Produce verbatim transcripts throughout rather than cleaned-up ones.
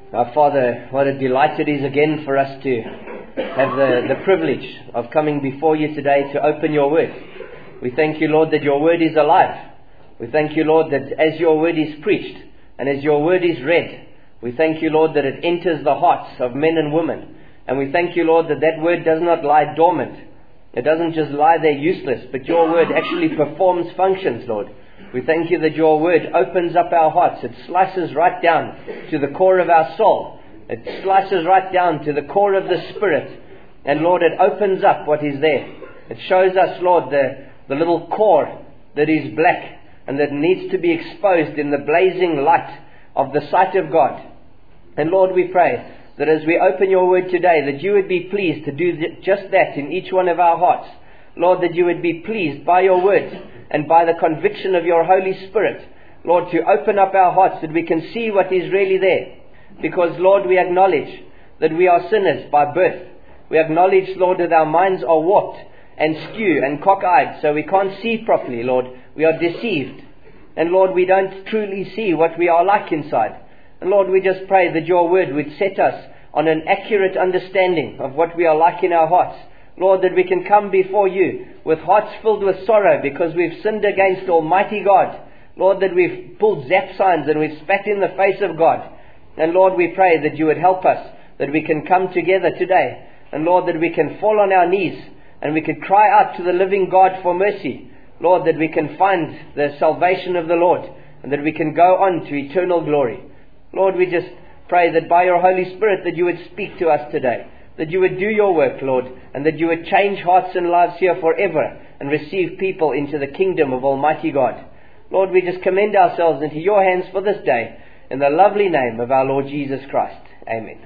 Our Father, what a delight it is again for us to have the, the privilege of coming before you today to open your word. We thank you, Lord, that your word is alive. We thank you, Lord, that as your word is preached and as your word is read, we thank you, Lord, that it enters the hearts of men and women. And we thank you, Lord, that that word does not lie dormant. It doesn't just lie there useless, but your word actually performs functions, Lord. We thank you that your word opens up our hearts. It slices right down to the core of our soul. It slices right down to the core of the spirit. And Lord, it opens up what is there. It shows us, Lord, the, the little core that is black and that needs to be exposed in the blazing light of the sight of God. And Lord, we pray that as we open your word today, that you would be pleased to do just that in each one of our hearts. Lord, that you would be pleased by your word and by the conviction of your Holy Spirit, Lord, to open up our hearts that we can see what is really there. Because, Lord, we acknowledge that we are sinners by birth. We acknowledge, Lord, that our minds are warped and skew and cockeyed, so we can't see properly, Lord. We are deceived. And, Lord, we don't truly see what we are like inside. And, Lord, we just pray that your word would set us on an accurate understanding of what we are like in our hearts. Lord, that we can come before you with hearts filled with sorrow because we've sinned against Almighty God. Lord, that we've pulled zap signs and we've spat in the face of God. And Lord, we pray that you would help us, that we can come together today. And Lord, that we can fall on our knees and we can cry out to the living God for mercy. Lord, that we can find the salvation of the Lord and that we can go on to eternal glory. Lord, we just pray that by your Holy Spirit that you would speak to us today. That you would do your work, Lord, and that you would change hearts and lives here forever and receive people into the kingdom of Almighty God. Lord, we just commend ourselves into your hands for this day, in the lovely name of our Lord Jesus Christ. Amen.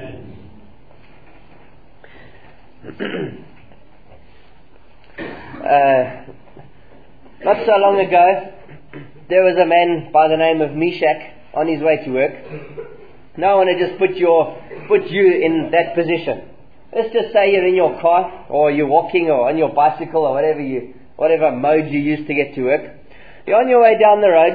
Amen. uh, not so long ago, there was a man by the name of Meshach on his way to work. Now I want to just put your, put you in that position. Let's just say you're in your car, or you're walking, or on your bicycle, or whatever you, whatever mode you use to get to work. You're on your way down the road,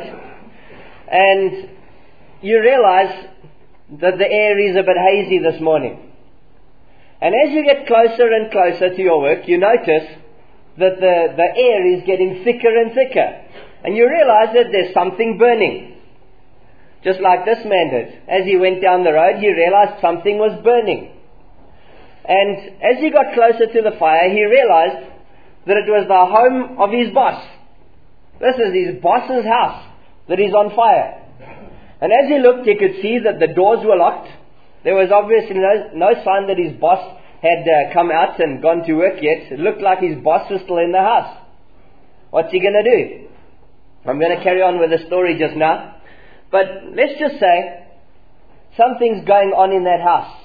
and you realize that the air is a bit hazy this morning. And as you get closer and closer to your work, you notice that the, the air is getting thicker and thicker. And you realize that there's something burning. Just like this man did. As he went down the road, he realized something was burning. And as he got closer to the fire, he realized that it was the home of his boss. This is his boss's house that is on fire. And as he looked, he could see that the doors were locked. There was obviously no, no sign that his boss had uh, come out and gone to work yet. It looked like his boss was still in the house. What's he going to do? I'm going to carry on with the story just now. But let's just say something's going on in that house.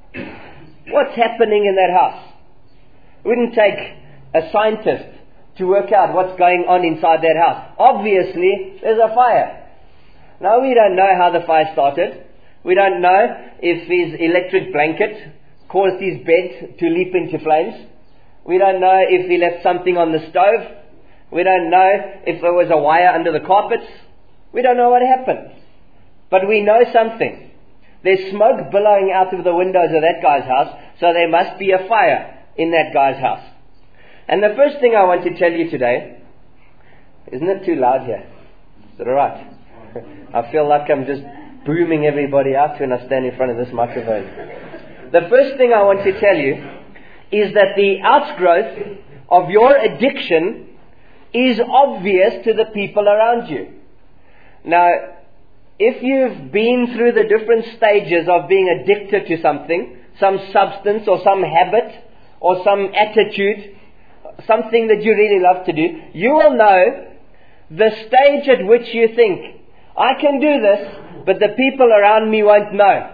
What's happening in that house? It wouldn't take a scientist to work out what's going on inside that house. Obviously, there's a fire. Now, we don't know how the fire started. We don't know if his electric blanket caused his bed to leap into flames. We don't know if he left something on the stove. We don't know if there was a wire under the carpets. We don't know what happened. But we know something. There's smoke billowing out of the windows of that guy's house, so there must be a fire in that guy's house. And the first thing I want to tell you today, isn't it too loud here? Is it alright? I feel like I'm just booming everybody out when I stand in front of this microphone. The first thing I want to tell you is that the outgrowth of your addiction is obvious to the people around you. Now, if you've been through the different stages of being addicted to something, some substance or some habit or some attitude, something that you really love to do, you will know the stage at which you think, I can do this, but the people around me won't know.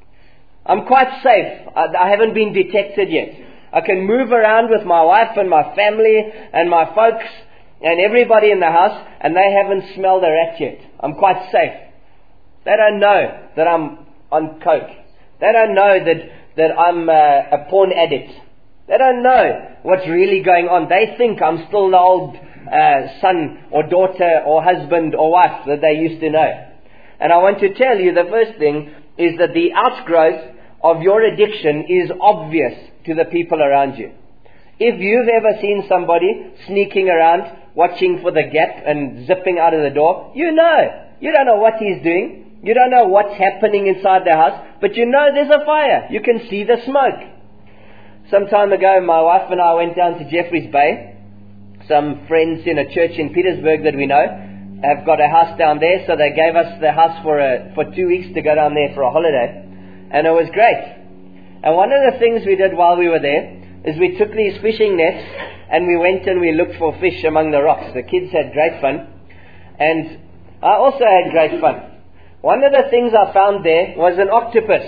I'm quite safe. I, I haven't been detected yet. I can move around with my wife and my family and my folks and everybody in the house, and they haven't smelled a rat yet. I'm quite safe. They don't know that I'm on coke. They don't know that, that I'm uh, a porn addict. They don't know what's really going on. They think I'm still the old uh, son or daughter or husband or wife that they used to know. And I want to tell you the first thing is that the outgrowth of your addiction is obvious to the people around you. If you've ever seen somebody sneaking around, watching for the gap and zipping out of the door, you know. You don't know what he's doing. You don't know what's happening inside the house, but you know there's a fire. You can see the smoke. Some time ago, my wife and I went down to Jeffreys Bay. Some friends in a church in Petersburg that we know have got a house down there, so they gave us the house for a, for two weeks to go down there for a holiday. And it was great. And one of the things we did while we were there is we took these fishing nets and we went and we looked for fish among the rocks. The kids had great fun. And I also had great fun. One of the things I found there was an octopus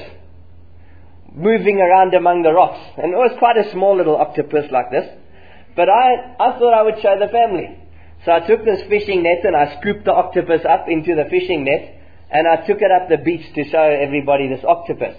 moving around among the rocks. And it was quite a small little octopus like this. But I, I thought I would show the family. So I took this fishing net and I scooped the octopus up into the fishing net. And I took it up the beach to show everybody this octopus.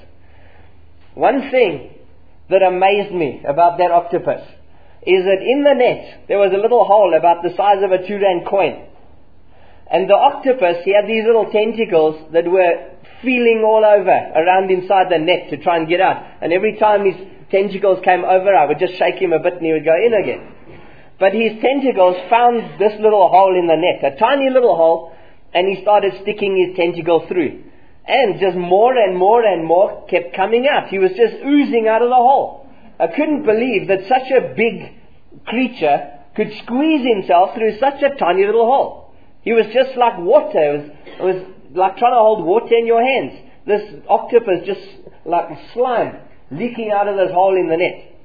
One thing that amazed me about that octopus is that in the net there was a little hole about the size of a two rand coin. And the octopus, he had these little tentacles that were feeling all over around inside the net to try and get out. And every time his tentacles came over, I would just shake him a bit and he would go in again. But his tentacles found this little hole in the net, a tiny little hole, and he started sticking his tentacles through. And just more and more and more kept coming out. He was just oozing out of the hole. I couldn't believe that such a big creature could squeeze himself through such a tiny little hole. He was just like water. It was, it was like trying to hold water in your hands. This octopus just like slime leaking out of this hole in the net.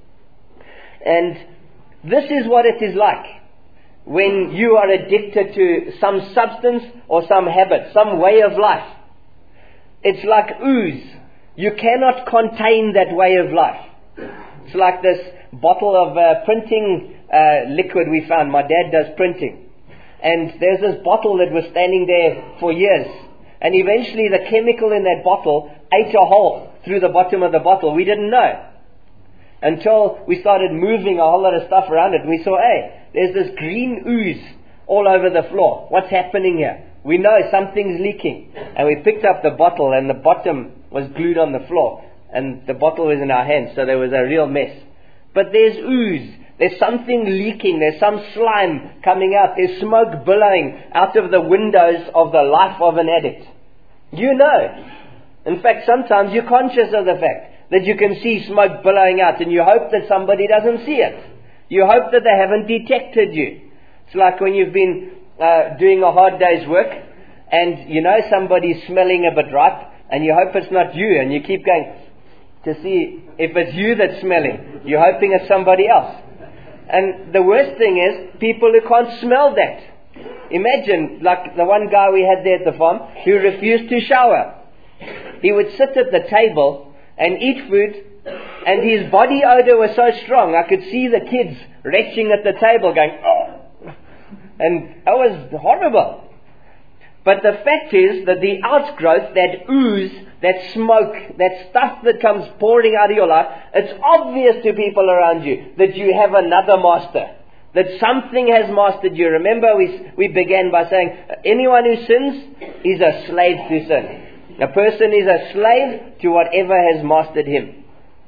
And this is what it is like when you are addicted to some substance or some habit, some way of life. It's like ooze. You cannot contain that way of life. It's like this bottle of uh, printing uh, liquid we found. My dad does printing. And there's this bottle that was standing there for years. And eventually the chemical in that bottle ate a hole through the bottom of the bottle. We didn't know. Until we started moving a whole lot of stuff around it. And we saw, hey, there's this green ooze all over the floor. What's happening here? We know something's leaking. And we picked up the bottle and the bottom was glued on the floor. And the bottle was in our hands, so there was a real mess. But there's ooze. There's something leaking. There's some slime coming out. There's smoke billowing out of the windows of the life of an addict. You know. In fact, sometimes you're conscious of the fact that you can see smoke billowing out and you hope that somebody doesn't see it. You hope that they haven't detected you. It's like when you've been uh, doing a hard day's work and you know somebody's smelling a bit ripe and you hope it's not you and you keep going to see if it's you that's smelling. You're hoping it's somebody else. And the worst thing is people who can't smell that. Imagine, like the one guy we had there at the farm who refused to shower. He would sit at the table and eat food, and his body odor was so strong, I could see the kids retching at the table going, oh! And that was horrible. But the fact is that the outgrowth, that ooze, that smoke, that stuff that comes pouring out of your life, it's obvious to people around you that you have another master. That something has mastered you. Remember we, we began by saying, anyone who sins is a slave to sin. A person is a slave to whatever has mastered him.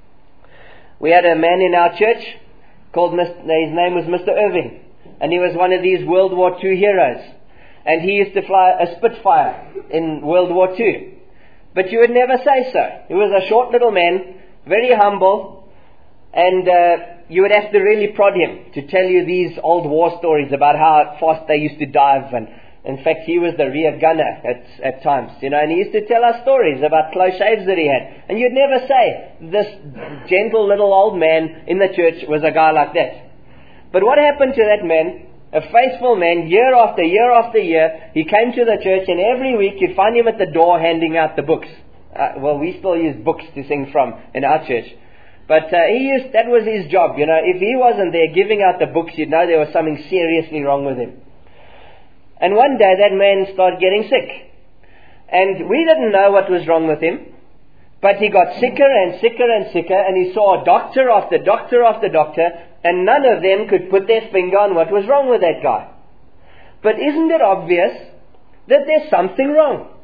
We had a man in our church called, Mister his name was Mister Irving. And he was one of these World War Two heroes. And he used to fly a Spitfire in World War Two. But you would never say so. He was a short little man, very humble, and uh, you would have to really prod him to tell you these old war stories about how fast they used to dive. And in fact, he was the rear gunner at, at times, you know, and he used to tell us stories about close shaves that he had. And you'd never say this gentle little old man in the church was a guy like that. But what happened to that man? A faithful man, year after year after year, he came to the church, and every week you'd find him at the door handing out the books. Uh, well, we still use books to sing from in our church. But uh, he used, that was his job, you know. If he wasn't there giving out the books, you'd know there was something seriously wrong with him. And one day that man started getting sick. And we didn't know what was wrong with him. But he got sicker and sicker and sicker, and he saw doctor after doctor after doctor, and none of them could put their finger on what was wrong with that guy. But isn't it obvious that there's something wrong?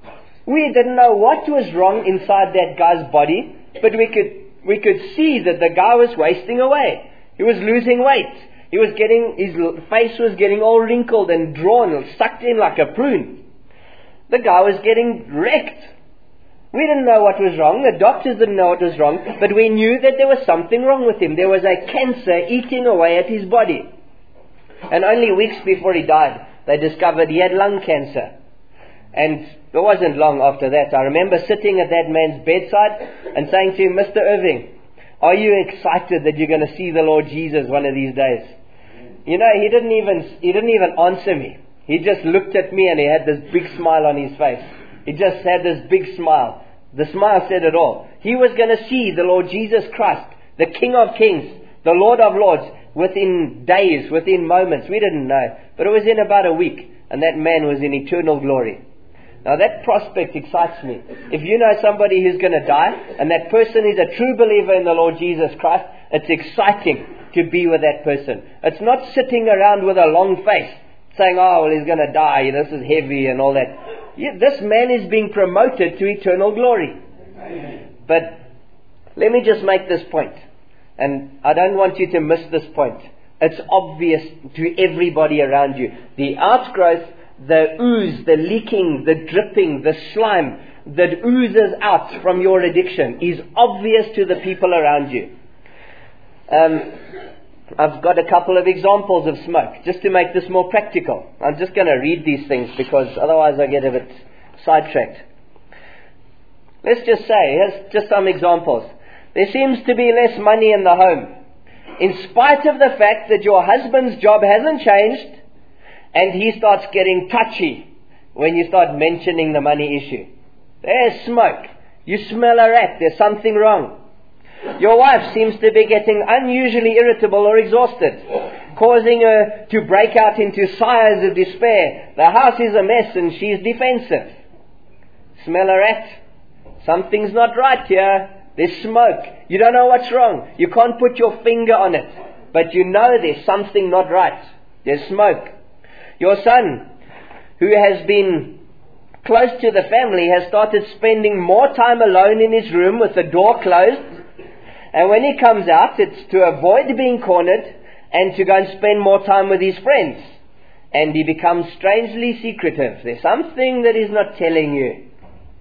We didn't know what was wrong inside that guy's body, but we could we could see that the guy was wasting away. He was losing weight. He was getting, his face was getting all wrinkled and drawn, sucked in like a prune. The guy was getting wrecked. We didn't know what was wrong. The doctors didn't know what was wrong, but we knew that there was something wrong with him. There was a cancer eating away at his body. And only weeks before he died, they discovered he had lung cancer. And it wasn't long after that. I remember sitting at that man's bedside and saying to him, Mister Irving, are you excited that you're going to see the Lord Jesus one of these days? You know, he didn't even he didn't even answer me. He just looked at me and he had this big smile on his face. He just had this big smile. The smile said it all. He was going to see the Lord Jesus Christ, the King of Kings, the Lord of Lords, within days, within moments. We didn't know. But it was in about a week, and that man was in eternal glory. Now that prospect excites me. If you know somebody who's going to die, and that person is a true believer in the Lord Jesus Christ, it's exciting to be with that person. It's not sitting around with a long face, saying, oh, well, he's going to die, this is heavy and all that. Yeah, this man is being promoted to eternal glory. Amen. But let me just make this point, and I don't want you to miss this point. It's obvious to everybody around you. The outgrowth, the ooze, the leaking, the dripping, the slime that oozes out from your addiction is obvious to the people around you. Um, I've got a couple of examples of smoke, just to make this more practical. I'm just going to read these things because otherwise I get a bit sidetracked. Let's just say, here's just some examples. There seems to be less money in the home, in spite of the fact that your husband's job hasn't changed, and he starts getting touchy when you start mentioning the money issue. There's smoke. You smell a rat. There's something wrong. Your wife seems to be getting unusually irritable or exhausted, causing her to break out into sighs of despair. The house is a mess and she's defensive. Smell a rat? Something's not right here. There's smoke. You don't know what's wrong. You can't put your finger on it, but you know there's something not right. There's smoke. Your son, who has been close to the family, has started spending more time alone in his room with the door closed. And when he comes out, it's to avoid being cornered and to go and spend more time with his friends. And he becomes strangely secretive. There's something that he's not telling you.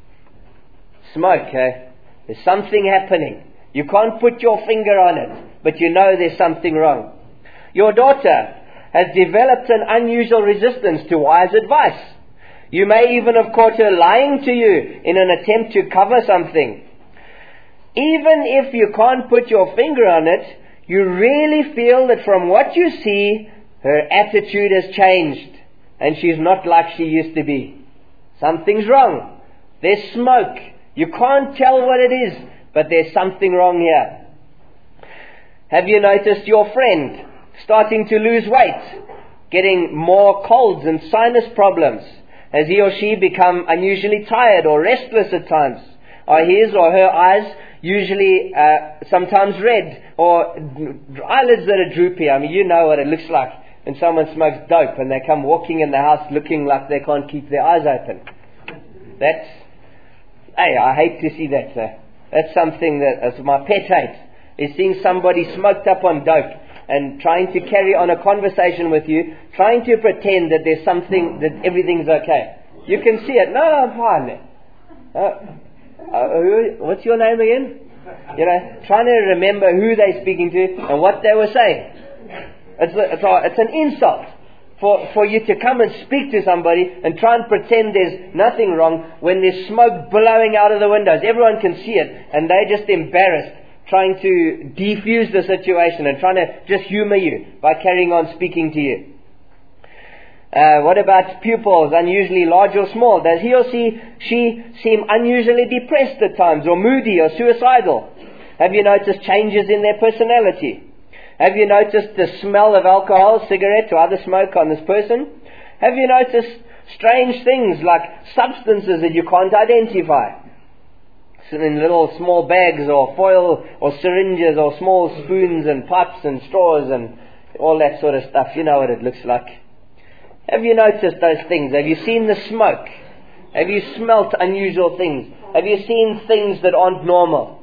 Smoke, eh? There's something happening. You can't put your finger on it, but you know there's something wrong. Your daughter has developed an unusual resistance to wise advice. You may even have caught her lying to you in an attempt to cover something. Even if you can't put your finger on it, you really feel that from what you see, her attitude has changed and she's not like she used to be. Something's wrong. There's smoke. You can't tell what it is, but there's something wrong here. Have you noticed your friend starting to lose weight, getting more colds and sinus problems? Has he or she become unusually tired or restless at times? Are his or her eyes usually uh, sometimes red, or eyelids that are droopy? I mean, you know what it looks like when someone smokes dope and they come walking in the house looking like they can't keep their eyes open. That's, hey, I hate to see that, sir. That's something that is my pet hate, is seeing somebody smoked up on dope and trying to carry on a conversation with you, trying to pretend that there's something, that everything's okay. You can see it. No, I'm fine. Uh, uh, who, what's your name again? You know, trying to remember who they're speaking to and what they were saying. It's, a, it's, a, it's an insult for, for you to come and speak to somebody and try and pretend there's nothing wrong when there's smoke blowing out of the windows. Everyone can see it and they're just embarrassed, trying to defuse the situation and trying to just humor you by carrying on speaking to you. Uh, what about pupils, unusually large or small? Does he or she, she seem unusually depressed at times, or moody or suicidal? Have you noticed changes in their personality? Have you noticed the smell of alcohol, cigarette or other smoke on this person? Have you noticed strange things like substances that you can't identify? In little small bags or foil or syringes or small spoons and pipes and straws and all that sort of stuff. You know what it looks like. Have you noticed those things? Have you seen the smoke? Have you smelt unusual things? Have you seen things that aren't normal?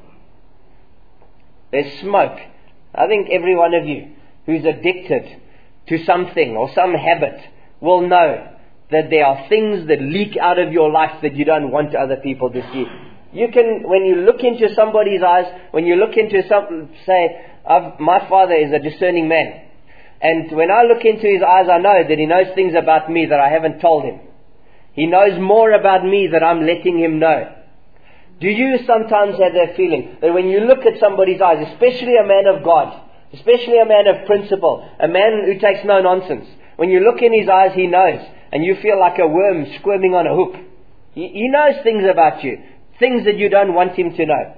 There's smoke. I think every one of you who's addicted to something or some habit will know that there are things that leak out of your life that you don't want other people to see. You can, when you look into somebody's eyes, when you look into some, say, I've, my father is a discerning man. And when I look into his eyes, I know that he knows things about me that I haven't told him. He knows more about me that I'm letting him know. Do you sometimes have that feeling that when you look at somebody's eyes, especially a man of God, especially a man of principle, a man who takes no nonsense, when you look in his eyes, he knows, and you feel like a worm squirming on a hook. He, he knows things about you, things that you don't want him to know.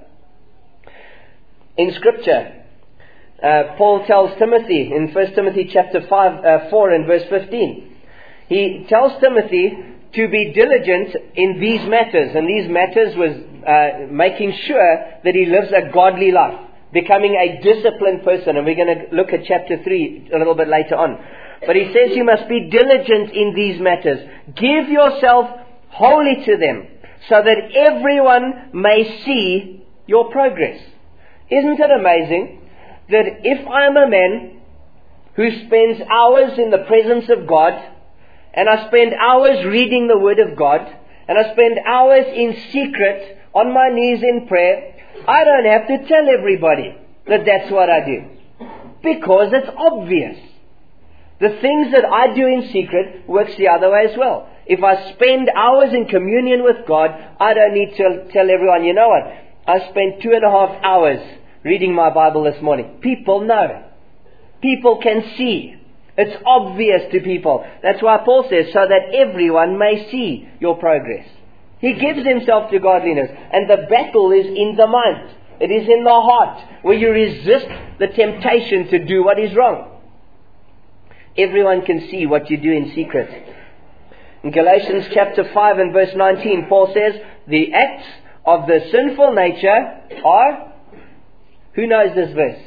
In Scripture, uh, Paul tells Timothy in First Timothy chapter five, uh, four and verse fifteen, he tells Timothy to be diligent in these matters, and these matters was uh, making sure that he lives a godly life, becoming a disciplined person, and we're going to look at chapter three a little bit later on. But he says you must be diligent in these matters. Give yourself wholly to them, so that everyone may see your progress. Isn't it amazing that if I'm a man who spends hours in the presence of God, and I spend hours reading the Word of God, and I spend hours in secret on my knees in prayer, I don't have to tell everybody that that's what I do. Because it's obvious. The things that I do in secret works the other way as well. If I spend hours in communion with God, I don't need to tell everyone, you know what, I spent two and a half hours reading my Bible this morning. People know. People can see. It's obvious to people. That's why Paul says, so that everyone may see your progress. He gives himself to godliness. And the battle is in the mind. It is in the heart, where you resist the temptation to do what is wrong. Everyone can see what you do in secret. In Galatians chapter five and verse nineteen, Paul says, the acts of the sinful nature are... Who knows this verse?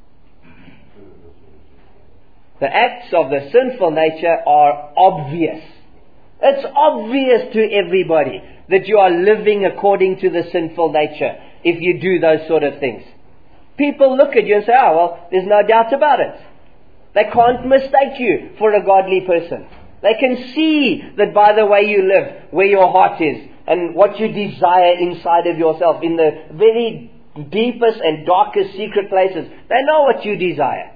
The acts of the sinful nature are obvious. It's obvious to everybody that you are living according to the sinful nature if you do those sort of things. People look at you and say, oh, well, there's no doubt about it. They can't mistake you for a godly person. They can see that by the way you live, where your heart is, and what you desire inside of yourself, in the very deepest and darkest secret places. They know what you desire.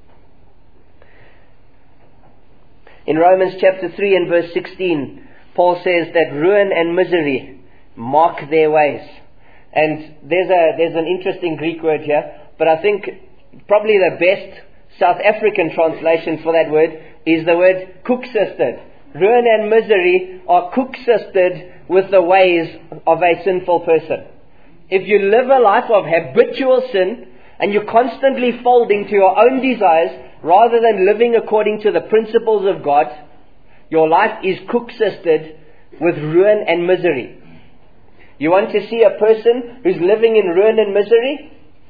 In Romans chapter three and verse sixteen, Paul says that ruin and misery mark their ways. And there's a there's an interesting Greek word here, but I think probably the best South African translation for that word is the word cook-sisted. Ruin and misery are cook-sisted with the ways of a sinful person. If you live a life of habitual sin and you constantly fold into your own desires rather than living according to the principles of God, your life is cook-sisted with ruin and misery. You want to see a person who's living in ruin and misery?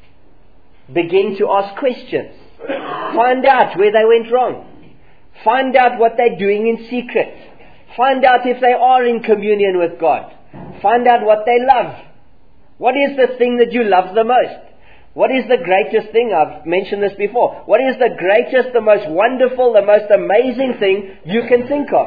Begin to ask questions. Find out where they went wrong. Find out what they're doing in secret. Find out if they are in communion with God. Find out what they love. What is the thing that you love the most? What is the greatest thing? I've mentioned this before. What is the greatest, the most wonderful, the most amazing thing you can think of?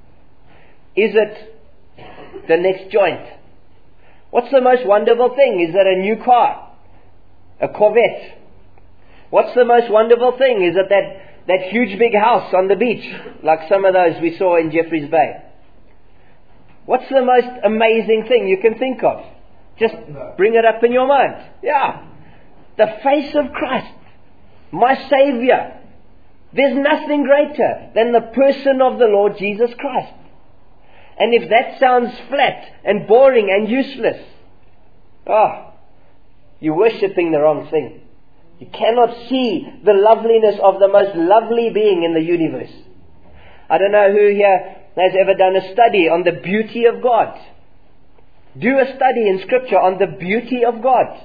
Is it the next joint? What's the most wonderful thing? Is it a new car? A Corvette? What's the most wonderful thing? Is it that, that huge big house on the beach, like some of those we saw in Jeffreys Bay? What's the most amazing thing you can think of? Just bring it up in your mind. Yeah. The face of Christ, my Savior. There's nothing greater than the person of the Lord Jesus Christ. And if that sounds flat and boring and useless, oh, you're worshipping the wrong thing. You cannot see the loveliness of the most lovely being in the universe. I don't know who here has ever done a study on the beauty of God. Do a study in Scripture on the beauty of God.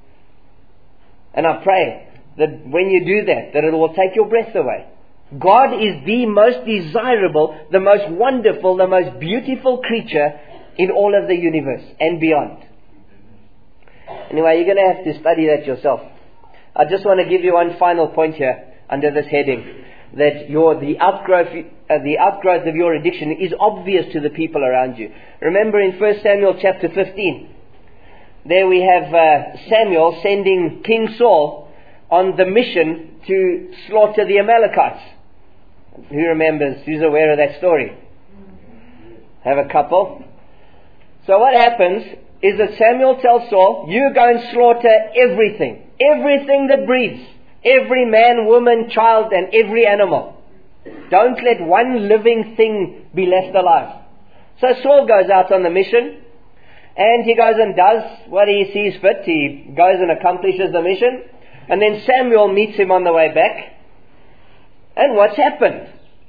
And I pray that when you do that, that it will take your breath away. God is the most desirable, the most wonderful, the most beautiful creature in all of the universe and beyond. Anyway, you're going to have to study that yourself. I just want to give you one final point here under this heading, that your the outgrowth uh, the outgrowth of your addiction is obvious to the people around you. Remember in First Samuel chapter fifteen, there we have uh, Samuel sending King Saul on the mission to slaughter the Amalekites. Who remembers? Who's aware of that story? Have a couple. So what happens is that Samuel tells Saul, you go and slaughter everything, everything that breathes, every man, woman, child, and every animal. Don't let one living thing be left alive. So Saul goes out on the mission, and he goes and does what he sees fit. He goes and accomplishes the mission, and then Samuel meets him on the way back. And what's happened?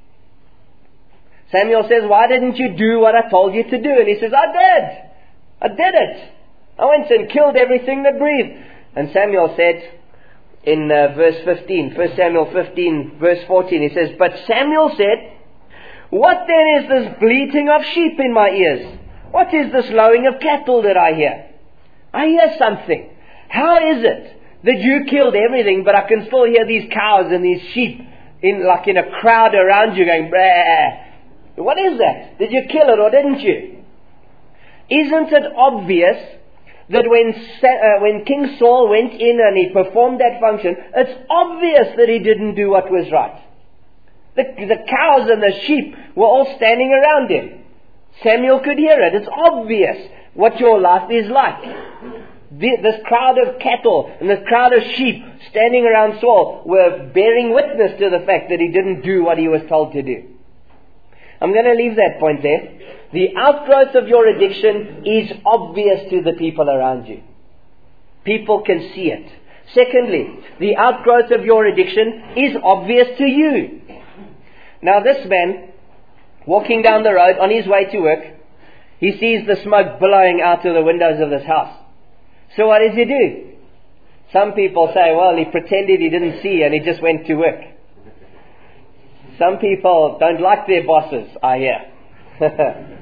Samuel says, why didn't you do what I told you to do? And he says, I did. I did it. I went and killed everything that breathed. And Samuel said in uh, verse fifteen, First Samuel fifteen, verse fourteen, he says, but Samuel said, what then is this bleating of sheep in my ears? What is this lowing of cattle that I hear? I hear something. How is it that you killed everything, but I can still hear these cows and these sheep in like in a crowd around you going, bah. What is that? Did you kill it or didn't you? Isn't it obvious that when uh, when King Saul went in and he performed that function, it's obvious that he didn't do what was right. The, the cows and the sheep were all standing around him. Samuel could hear it. It's obvious what your life is like. The, this crowd of cattle and this crowd of sheep standing around Saul were bearing witness to the fact that he didn't do what he was told to do. I'm going to leave that point there. The outgrowth of your addiction is obvious to the people around you. People can see it. Secondly, the outgrowth of your addiction is obvious to you. Now this man, walking down the road on his way to work, he sees the smoke blowing out of the windows of this house. So what does he do? Some people say, well, he pretended he didn't see and he just went to work. Some people don't like their bosses, I hear.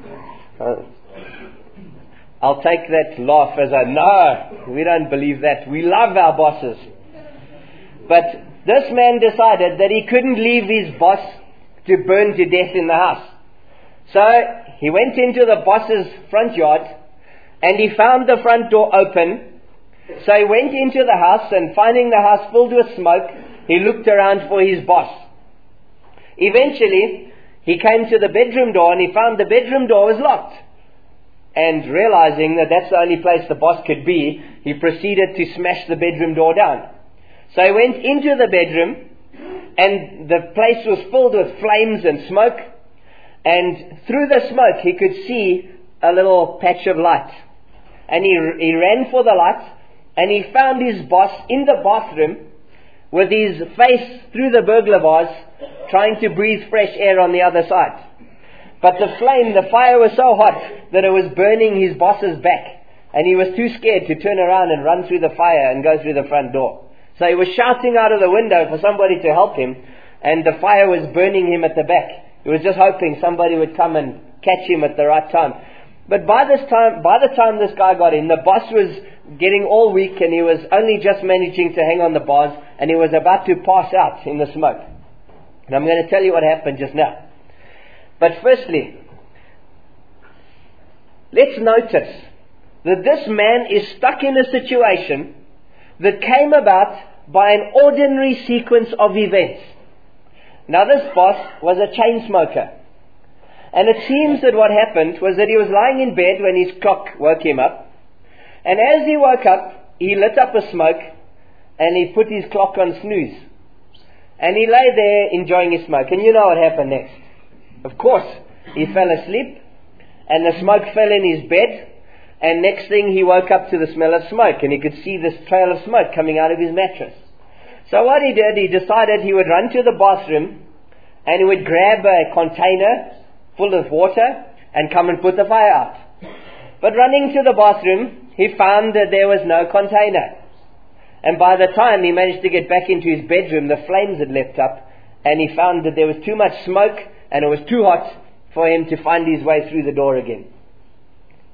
I'll take that laugh as a no, we don't believe that. We love our bosses. But this man decided that he couldn't leave his boss to burn to death in the house. So he went into the boss's front yard and he found the front door open. So he went into the house and finding the house filled with smoke, he looked around for his boss. Eventually, he came to the bedroom door and he found the bedroom door was locked. And realizing that that's the only place the boss could be, he proceeded to smash the bedroom door down. So he went into the bedroom and the place was filled with flames and smoke. And through the smoke he could see a little patch of light. And he, he ran for the light and he found his boss in the bathroom with his face through the burglar bars, trying to breathe fresh air on the other side. But the flame, the fire was so hot that it was burning his boss's back. And he was too scared to turn around and run through the fire and go through the front door. So he was shouting out of the window for somebody to help him, and the fire was burning him at the back. He was just hoping somebody would come and catch him at the right time. But by this time, by the time this guy got in, the boss was getting all weak and he was only just managing to hang on the bars and he was about to pass out in the smoke. And I'm going to tell you what happened just now. But firstly, let's notice that this man is stuck in a situation that came about by an ordinary sequence of events. Now this boss was a chain smoker. And it seems that what happened was that he was lying in bed when his clock woke him up. And as he woke up, he lit up a smoke and he put his clock on snooze. And he lay there enjoying his smoke. And you know what happened next. Of course, he fell asleep and the smoke fell in his bed. And next thing he woke up to the smell of smoke and he could see this trail of smoke coming out of his mattress. So what he did, he decided he would run to the bathroom and he would grab a container full of water and come and put the fire out. But running to the bathroom, he found that there was no container. And by the time he managed to get back into his bedroom, the flames had leapt up and he found that there was too much smoke and it was too hot for him to find his way through the door again.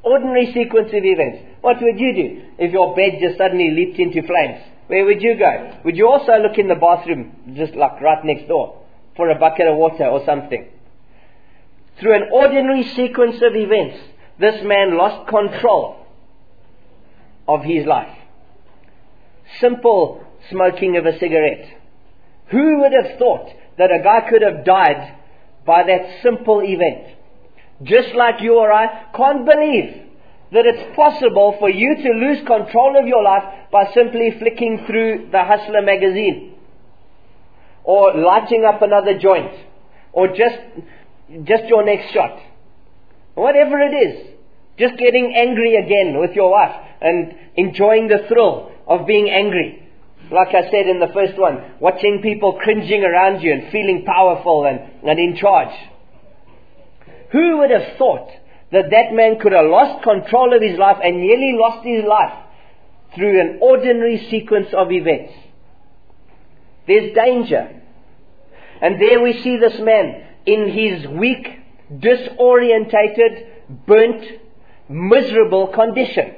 Ordinary sequence of events. What would you do if your bed just suddenly leaped into flames? Where would you go? Would you also look in the bathroom, just like right next door, for a bucket of water or something? Through an ordinary sequence of events, this man lost control of his life. Simple smoking of a cigarette. Who would have thought that a guy could have died by that simple event? Just like you or I can't believe that it's possible for you to lose control of your life by simply flicking through the Hustler magazine, or lighting up another joint, or just just your next shot. Whatever it is, just getting angry again with your wife and enjoying the thrill of being angry. Like I said in the first one, watching people cringing around you and feeling powerful and, and in charge. Who would have thought that that man could have lost control of his life and nearly lost his life through an ordinary sequence of events? There's danger. And there we see this man in his weak, disorientated, burnt, miserable condition.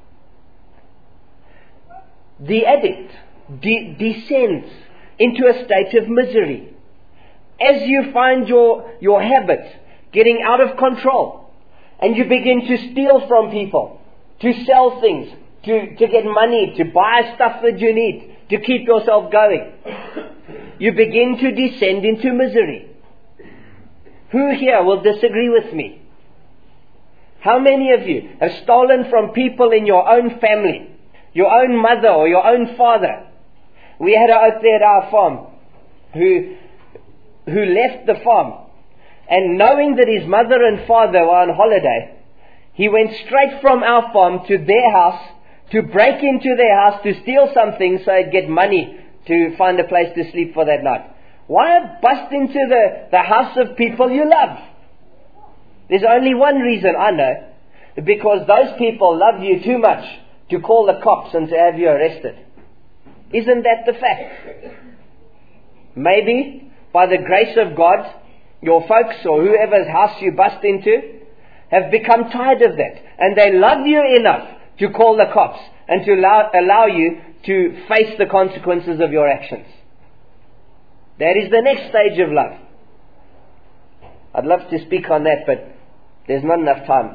The addict de- descends into a state of misery. As you find your, your habit getting out of control, and you begin to steal from people, to sell things, to, to get money, to buy stuff that you need, to keep yourself going, you begin to descend into misery. Who here will disagree with me? How many of you have stolen from people in your own family, your own mother or your own father? We had out there at our farm who, who left the farm, and knowing that his mother and father were on holiday, he went straight from our farm to their house to break into their house to steal something so he'd get money to find a place to sleep for that night. Why bust into the, the house of people you love? There's only one reason I know. Because those people love you too much to call the cops and to have you arrested. Isn't that the fact? Maybe, by the grace of God, your folks or whoever's house you bust into have become tired of that. And they love you enough to call the cops and to allow, allow you to face the consequences of your actions. That is the next stage of love. I'd love to speak on that, but there's not enough time.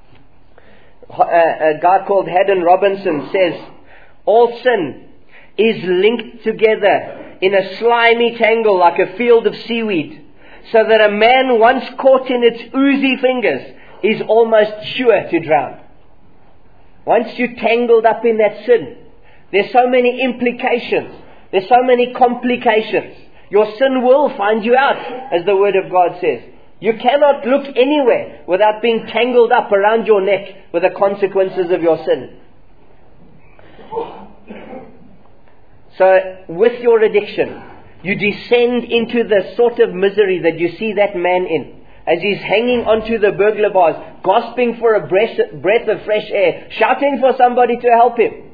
A, a guy called Haddon Robinson says, all sin is linked together in a slimy tangle like a field of seaweed, so that a man once caught in its oozy fingers is almost sure to drown. Once you're tangled up in that sin, there's so many implications, there's so many complications. Your sin will find you out, as the Word of God says. You cannot look anywhere without being tangled up around your neck with the consequences of your sin. So, with your addiction, you descend into the sort of misery that you see that man in, as he's hanging onto the burglar bars, gasping for a breath, breath of fresh air, shouting for somebody to help him,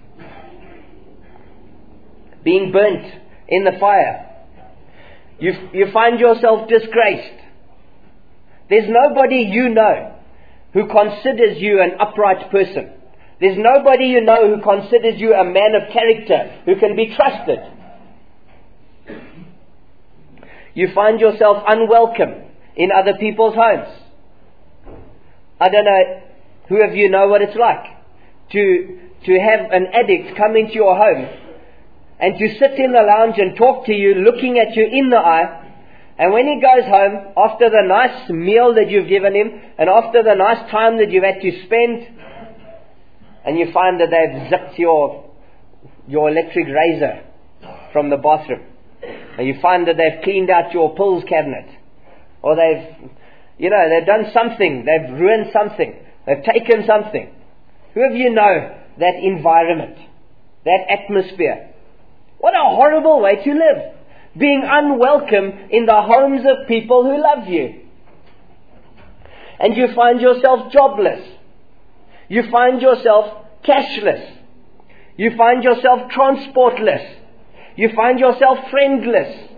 being burnt in the fire. You, you find yourself disgraced. There's nobody you know who considers you an upright person. There's nobody you know who considers you a man of character, who can be trusted. You find yourself unwelcome in other people's homes. I don't know, who of you know what it's like to, to have an addict come into your home and to sit in the lounge and talk to you, looking at you in the eye. And when he goes home, after the nice meal that you've given him, and after the nice time that you've had to spend, and you find that they've zipped your, your electric razor from the bathroom, and you find that they've cleaned out your pills cabinet, or they've, you know, they've done something, they've ruined something, they've taken something. Who of you know that environment, that atmosphere? What a horrible way to live. Being unwelcome in the homes of people who love you. And you find yourself jobless. You find yourself cashless. You find yourself transportless. You find yourself friendless.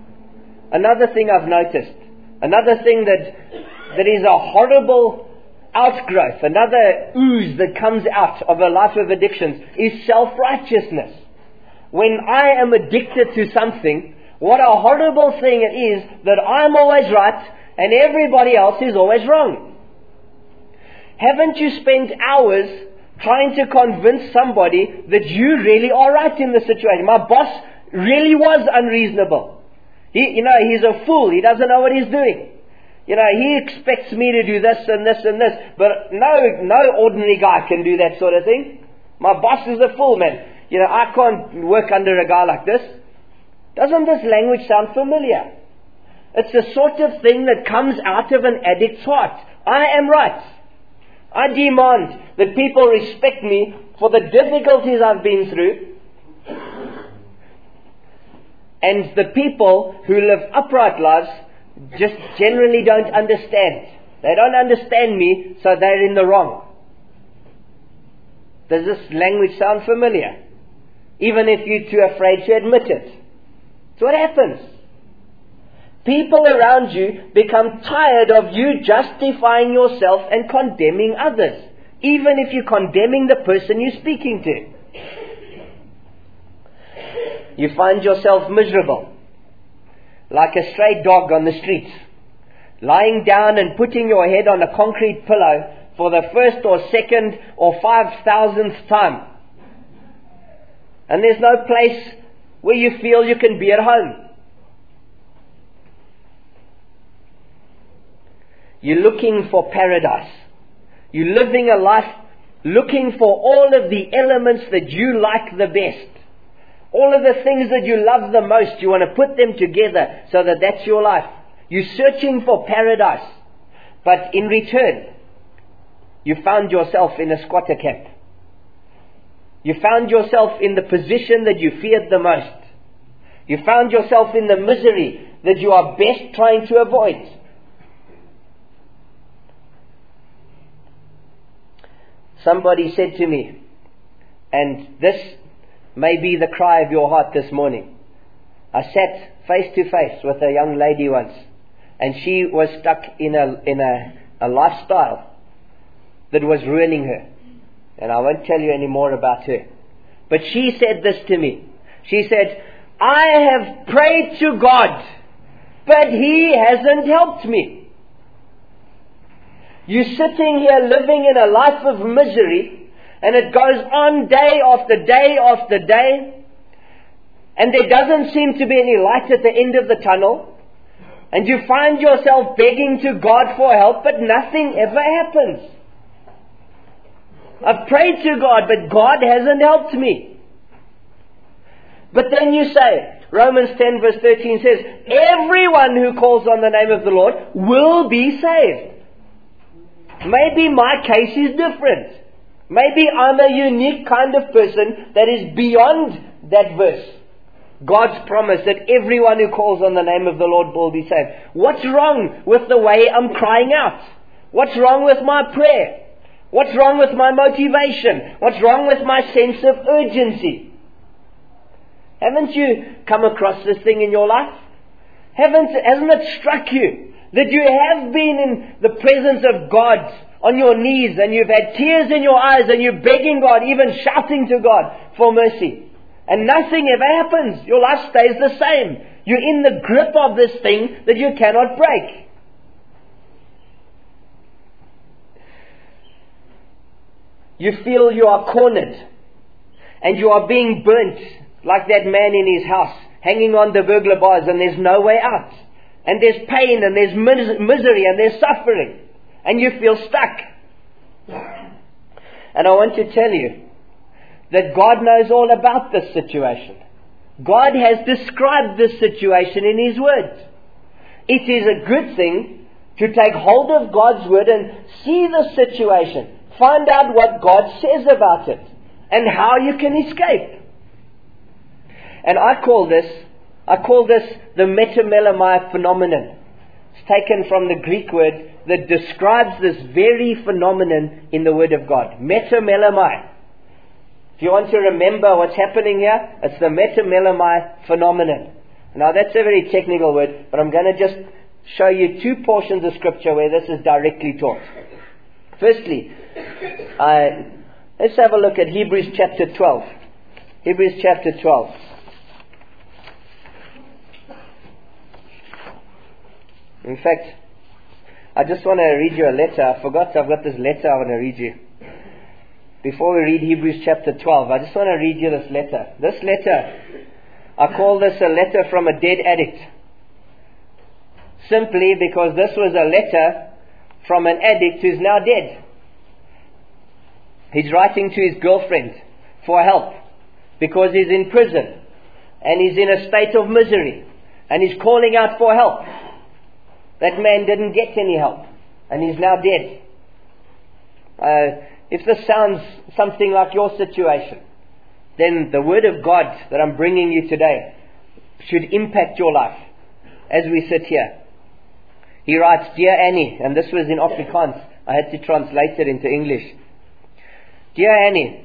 Another thing I've noticed, another thing that that is a horrible outgrowth, another ooze that comes out of a life of addictions is self-righteousness. When I am addicted to something, what a horrible thing it is that I'm always right and everybody else is always wrong. Haven't you spent hours trying to convince somebody that you really are right in the situation? My boss really was unreasonable. He, you know, he's a fool. He doesn't know what he's doing. You know, he expects me to do this and this and this. But no, no ordinary guy can do that sort of thing. My boss is a fool, man. You know, I can't work under a guy like this. Doesn't this language sound familiar? It's the sort of thing that comes out of an addict's heart. I am right. I demand that people respect me for the difficulties I've been through. And the people who live upright lives just generally don't understand. They don't understand me, so they're in the wrong. Does this language sound familiar? Even if you're too afraid to admit it. So what happens? People around you become tired of you justifying yourself and condemning others, even if you're condemning the person you're speaking to. You find yourself miserable, like a stray dog on the streets, lying down and putting your head on a concrete pillow for the first or second or five thousandth time. And there's no place where you feel you can be at home. You're looking for paradise. You're living a life looking for all of the elements that you like the best. All of the things that you love the most, you want to put them together so that that's your life. You're searching for paradise. But in return, you found yourself in a squatter camp. You found yourself in the position that you feared the most. You found yourself in the misery that you are best trying to avoid. Somebody said to me, and this may be the cry of your heart this morning. I sat face to face with a young lady once, and she was stuck in a in a, a lifestyle that was ruining her. And I won't tell you any more about her. But she said this to me. She said, I have prayed to God, but He hasn't helped me. You're sitting here living in a life of misery, and it goes on day after day after day, and there doesn't seem to be any light at the end of the tunnel, and you find yourself begging to God for help, but nothing ever happens. I've prayed to God, but God hasn't helped me. But then you say, Romans ten verse thirteen says, everyone who calls on the name of the Lord will be saved. Maybe my case is different. Maybe I'm a unique kind of person that is beyond that verse. God's promise that everyone who calls on the name of the Lord will be saved. What's wrong with the way I'm crying out? What's wrong with my prayer? What's wrong with my motivation? What's wrong with my sense of urgency? Haven't you come across this thing in your life? Haven't, hasn't it struck you that you have been in the presence of God on your knees, and you've had tears in your eyes, and you're begging God, even shouting to God for mercy, and nothing ever happens? Your life stays the same. You're in the grip of this thing that you cannot break. You feel you are cornered, and you are being burnt like that man in his house, hanging on the burglar bars, and there's no way out. And there's pain, and there's mis- misery, and there's suffering. And you feel stuck. And I want to tell you that God knows all about this situation. God has described this situation in His Word. It is a good thing to take hold of God's Word and see the situation. Find out what God says about it and how you can escape. And I call this, I call this the metamelemai phenomenon. It's taken from the Greek word that describes this very phenomenon in the Word of God. Metamelemai. If you want to remember what's happening here, it's the metamelemai phenomenon. Now that's a very technical word, but I'm going to just show you two portions of Scripture where this is directly taught. Firstly, I, let's have a look at Hebrews chapter twelve. Hebrews chapter twelve. In fact, I just want to read you a letter. I forgot I've got this letter I want to read you. Before we read Hebrews chapter twelve, I just want to read you this letter. This letter, I call this a letter from a dead addict. Simply because this was a letter from an addict who's now dead. He's writing to his girlfriend for help because he's in prison and he's in a state of misery and he's calling out for help. That man didn't get any help and he's now dead. Uh, if this sounds something like your situation, then the word of God that I'm bringing you today should impact your life as we sit here. He writes, Dear Annie, and this was in Afrikaans. I had to translate it into English. Dear Annie,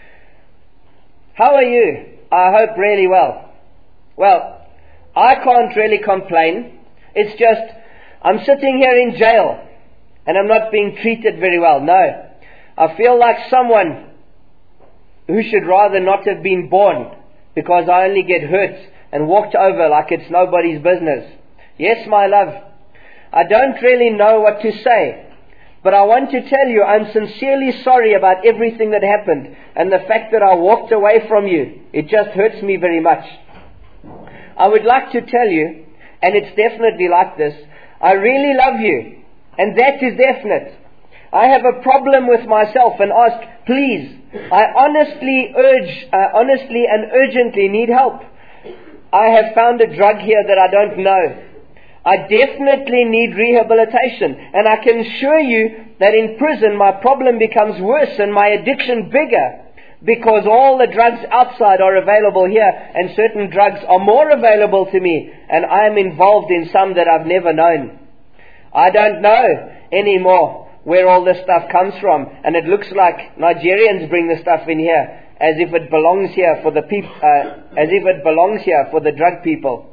how are you? I hope really well. Well, I can't really complain. It's just, I'm sitting here in jail and I'm not being treated very well. No, I feel like someone who should rather not have been born because I only get hurt and walked over like it's nobody's business. Yes, my love, I don't really know what to say, but I want to tell you I'm sincerely sorry about everything that happened and the fact that I walked away from you. It just hurts me very much. I would like to tell you, and it's definitely like this, I really love you, and that is definite. I have a problem with myself and ask, please, I honestly urge, uh, honestly and urgently need help. I have found a drug here that I don't know. I definitely need rehabilitation, and I can assure you that in prison my problem becomes worse and my addiction bigger because all the drugs outside are available here and certain drugs are more available to me and I am involved in some that I've never known. I don't know anymore where all this stuff comes from, and it looks like Nigerians bring the stuff in here as if it belongs here for the peop- uh, as if it belongs here for the drug people.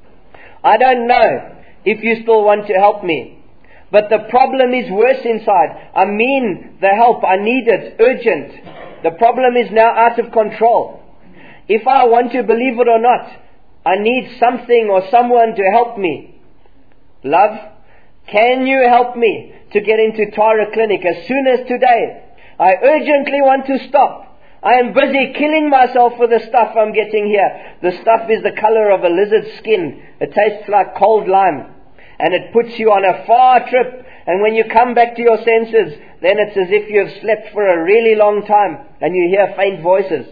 I don't know if you still want to help me, but the problem is worse inside. I mean the help, I need it, urgent. The problem is now out of control. If I want to believe it or not, I need something or someone to help me. Love, can you help me to get into Tara Clinic as soon as today? I urgently want to stop. I am busy killing myself for the stuff I'm getting here. The stuff is the color of a lizard's skin. It tastes like cold lime. And it puts you on a far trip. And when you come back to your senses, then it's as if you have slept for a really long time and you hear faint voices.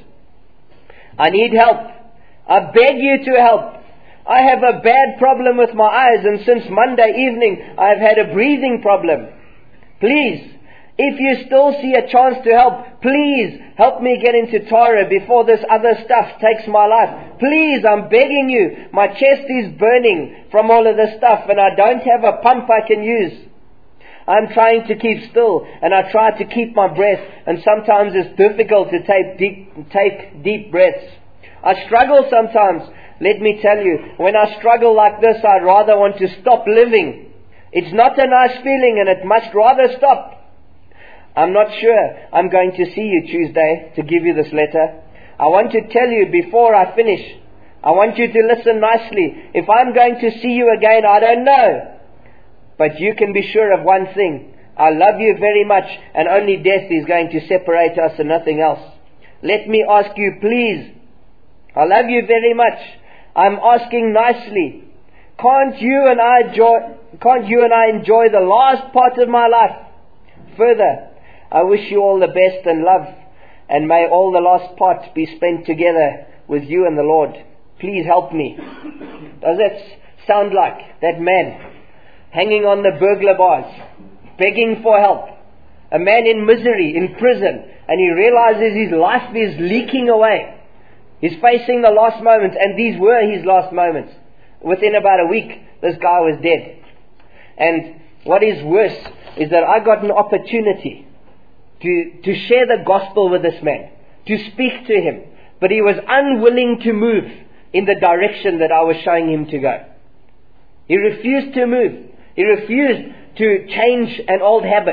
I need help. I beg you to help. I have a bad problem with my eyes, and since Monday evening I have had a breathing problem. Please, if you still see a chance to help, please help me get into Tara before this other stuff takes my life. Please, I'm begging you. My chest is burning from all of this stuff and I don't have a pump I can use. I'm trying to keep still and I try to keep my breath, and sometimes it's difficult to take deep, take deep breaths. I struggle sometimes. Let me tell you, when I struggle like this, I'd rather want to stop living. It's not a nice feeling and it must rather stop. I'm not sure I'm going to see you Tuesday to give you this letter. I want to tell you before I finish. I want you to listen nicely. If I'm going to see you again, I don't know. But you can be sure of one thing. I love you very much, and only death is going to separate us and nothing else. Let me ask you, please. I love you very much. I'm asking nicely. Can't you and I enjoy, can't you and I enjoy the last part of my life? Further, I wish you all the best and love, and may all the last part be spent together with you and the Lord. Please help me. Does that sound like that man hanging on the burglar bars, begging for help? A man in misery, in prison, and he realizes his life is leaking away. He's facing the last moments, and these were his last moments. Within about a week, this guy was dead. And what is worse is that I got an opportunity to, to share the gospel with this man, to speak to him. But he was unwilling to move in the direction that I was showing him to go. He refused to move. He refused to change an old habit.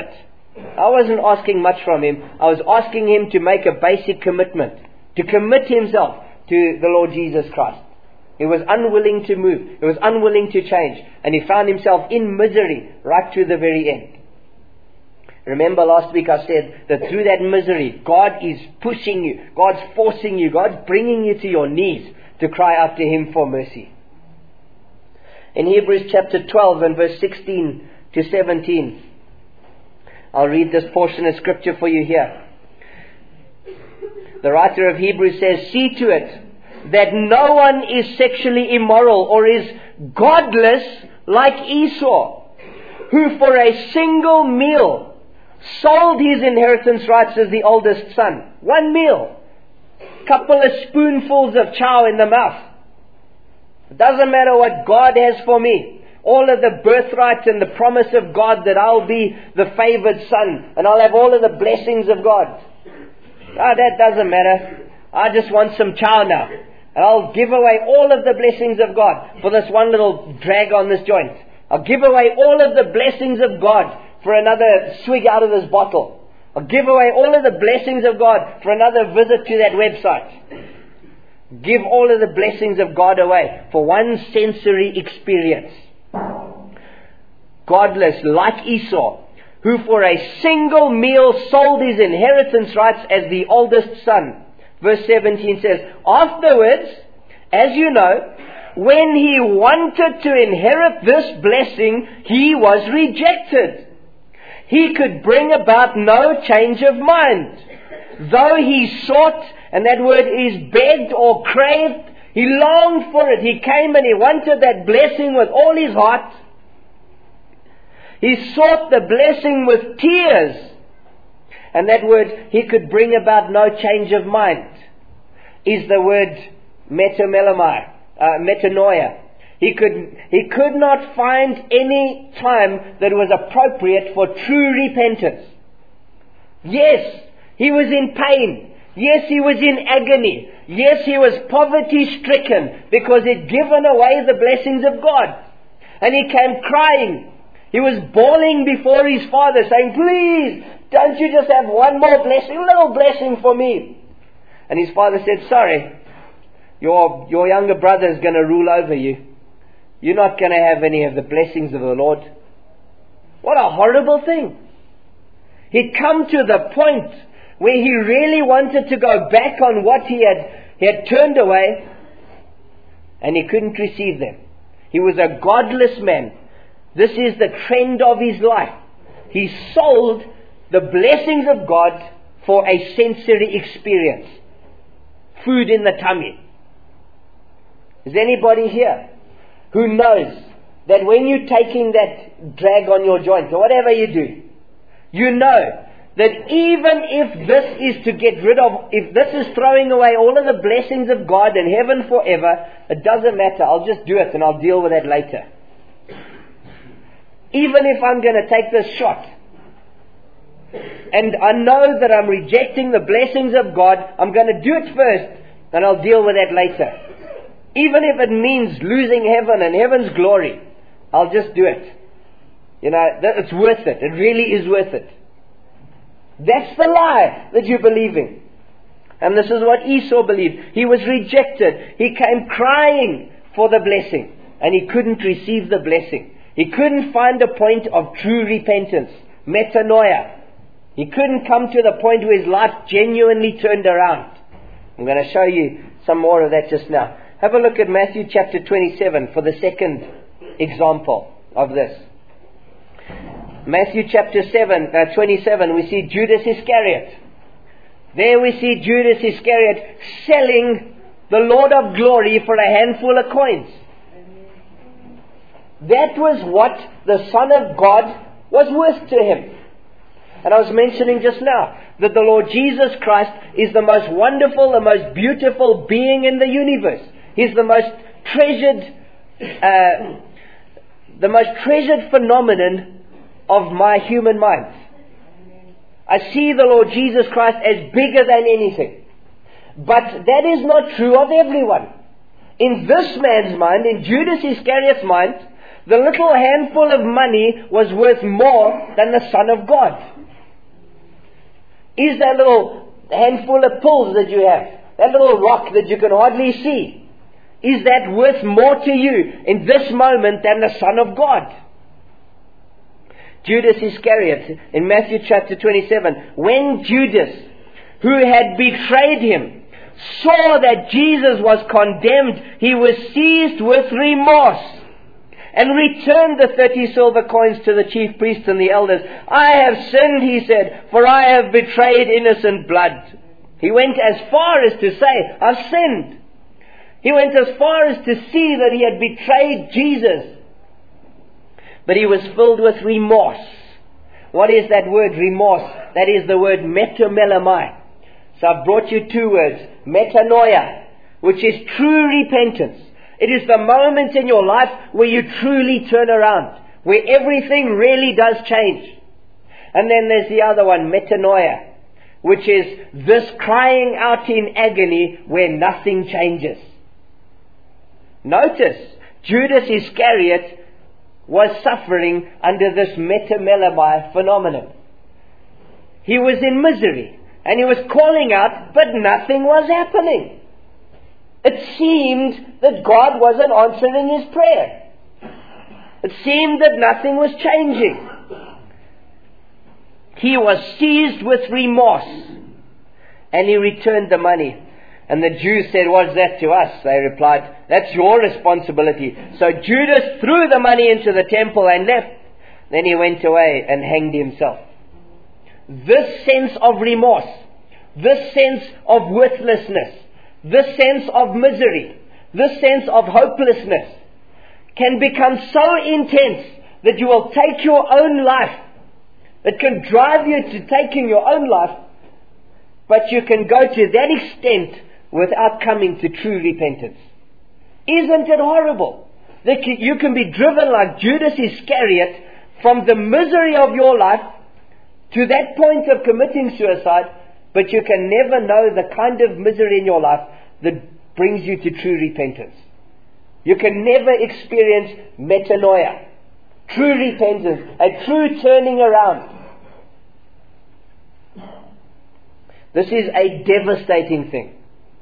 I wasn't asking much from him. I was asking him to make a basic commitment, to commit himself to the Lord Jesus Christ. He was unwilling to move. He was unwilling to change. And he found himself in misery right to the very end. Remember last week I said that through that misery, God is pushing you. God's forcing you. God's bringing you to your knees to cry out to Him for mercy. In Hebrews chapter twelve and verse sixteen to seventeen, I'll read this portion of scripture for you here. The writer of Hebrews says, "See to it that no one is sexually immoral or is godless like Esau, who for a single meal sold his inheritance rights as the oldest son." One meal. Couple of spoonfuls of chow in the mouth. It doesn't matter what God has for me. All of the birthright and the promise of God that I'll be the favored son and I'll have all of the blessings of God. Ah, that doesn't matter. I just want some chow now. And I'll give away all of the blessings of God for this one little drag on this joint. I'll give away all of the blessings of God for another swig out of this bottle. I'll give away all of the blessings of God for another visit to that website. Give all of the blessings of God away for one sensory experience. Godless like Esau, who for a single meal sold his inheritance rights as the oldest son. Verse seventeen says, "Afterwards, as you know, when he wanted to inherit this blessing, he was rejected. He could bring about no change of mind. Though he sought," and that word is begged or craved, he longed for it. He came and he wanted that blessing with all his heart. He sought the blessing with tears. And that word, "he could bring about no change of mind," is the word metamelomai, uh, metanoia. He could, he could not find any time that was appropriate for true repentance. Yes, he was in pain. Yes, he was in agony. Yes, he was poverty-stricken because he'd given away the blessings of God. And he came crying. He was bawling before his father, saying, "Please, don't you just have one more blessing, a little blessing for me?" And his father said, "Sorry, your, your younger brother is going to rule over you. You're not going to have any of the blessings of the Lord." What a horrible thing. He'd come to the point where he really wanted to go back on what he had, he had turned away, and he couldn't receive them. He was a godless man. This is the trend of his life. He sold the blessings of God for a sensory experience. Food in the tummy. Is anybody here who knows that when you're taking that drag on your joint, or whatever you do, you know that even if this is to get rid of, if this is throwing away all of the blessings of God and heaven forever, it doesn't matter. I'll just do it and I'll deal with that later. Even if I'm going to take this shot, and I know that I'm rejecting the blessings of God, I'm going to do it first and I'll deal with that later. Even if it means losing heaven and heaven's glory, I'll just do it. You know, it's worth it. It really is worth it. That's the lie that you're believing. And this is what Esau believed. He was rejected. He came crying for the blessing, and he couldn't receive the blessing. He couldn't find a point of true repentance, metanoia. He couldn't come to the point where his life genuinely turned around. I'm going to show you some more of that just now. Have a look at Matthew chapter twenty-seven for the second example of this. Matthew chapter seven, uh, twenty-seven, we see Judas Iscariot. There we see Judas Iscariot selling the Lord of glory for a handful of coins. That was what the Son of God was worth to him. And I was mentioning just now that the Lord Jesus Christ is the most wonderful, the most beautiful being in the universe. He's the most treasured, uh, the most treasured phenomenon of my human mind. I see the Lord Jesus Christ as bigger than anything. But that is not true of everyone. In this man's mind, in Judas Iscariot's mind, the little handful of money was worth more than the Son of God. Is that little handful of pills that you have, that little rock that you can hardly see, is that worth more to you in this moment than the Son of God? Judas Iscariot, in Matthew chapter twenty-seven, when Judas, who had betrayed him, saw that Jesus was condemned, he was seized with remorse and returned the thirty silver coins to the chief priests and the elders. I have sinned, he said, for I have betrayed innocent blood. He went as far as to say, I've sinned. He went as far as to see that he had betrayed Jesus. But he was filled with remorse. What is that word, remorse? That is the word metamelemai. So I've brought you two words. Metanoia, which is true repentance. It is the moment in your life where you truly turn around, where everything really does change. And then there's the other one, metanoia, which is this crying out in agony where nothing changes. Notice, Judas Iscariot was suffering under this metamelemai phenomenon. He was in misery, and he was calling out, but nothing was happening. It seemed that God wasn't answering his prayer. It seemed that nothing was changing. He was seized with remorse, and he returned the money. And the Jews said, what's that to us? They replied, that's your responsibility. So Judas threw the money into the temple and left. Then he went away and hanged himself. This sense of remorse, this sense of worthlessness, this sense of misery, this sense of hopelessness can become so intense that you will take your own life. It can drive you to taking your own life, but you can go to that extent without coming to true repentance. Isn't it horrible that you can be driven like Judas Iscariot from the misery of your life to that point of committing suicide, but you can never know the kind of misery in your life that brings you to true repentance. You can never experience metanoia, true repentance, a true turning around. This is a devastating thing.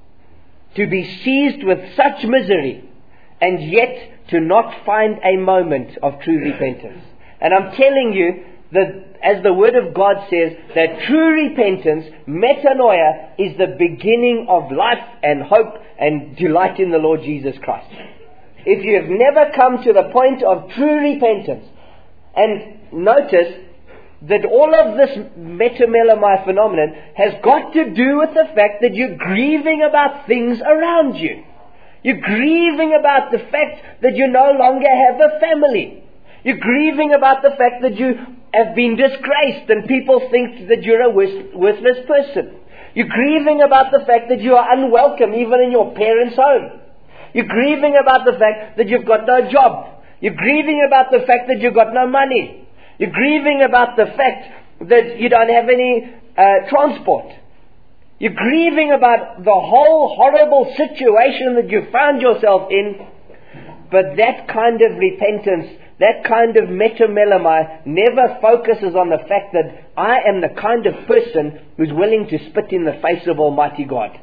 To be seized with such misery and yet to not find a moment of true repentance. And I'm telling you that, as the Word of God says, that true repentance, metanoia, is the beginning of life and hope and delight in the Lord Jesus Christ. If you have never come to the point of true repentance, and notice that all of this metamelemai phenomenon has got to do with the fact that you're grieving about things around you. You're grieving about the fact that you no longer have a family. You're grieving about the fact that you have been disgraced and people think that you're a worthless person. You're grieving about the fact that you are unwelcome even in your parents' home. You're grieving about the fact that you've got no job. You're grieving about the fact that you've got no money. You're grieving about the fact that you don't have any uh, transport. You're grieving about the whole horrible situation that you found yourself in. But that kind of repentance, that kind of metamelemai, never focuses on the fact that I am the kind of person who's willing to spit in the face of Almighty God.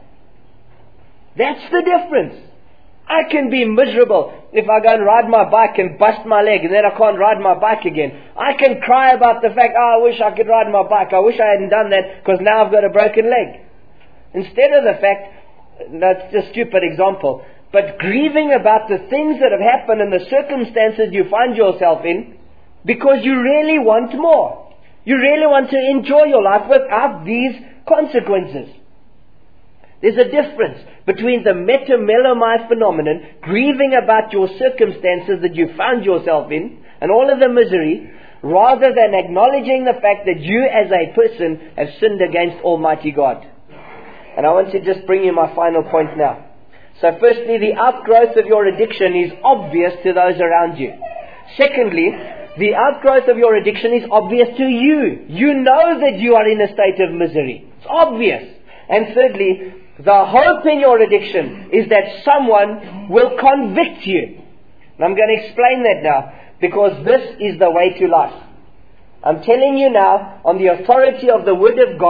That's the difference. I can be miserable if I go and ride my bike and bust my leg and then I can't ride my bike again. I can cry about the fact, oh, I wish I could ride my bike. I wish I hadn't done that because now I've got a broken leg. Instead of the fact, that's just a stupid example, but grieving about the things that have happened and the circumstances you find yourself in because you really want more. You really want to enjoy your life without these consequences. There's a difference between the metamelemai phenomenon, grieving about your circumstances that you found yourself in, and all of the misery, rather than acknowledging the fact that you as a person have sinned against Almighty God. And I want to just bring you my final point now. So firstly, the outgrowth of your addiction is obvious to those around you. Secondly, the outgrowth of your addiction is obvious to you. You know that you are in a state of misery. It's obvious. And thirdly, the hope in your addiction is that someone will convict you. And I'm going to explain that now, because this is the way to life. I'm telling you now, on the authority of the Word of God,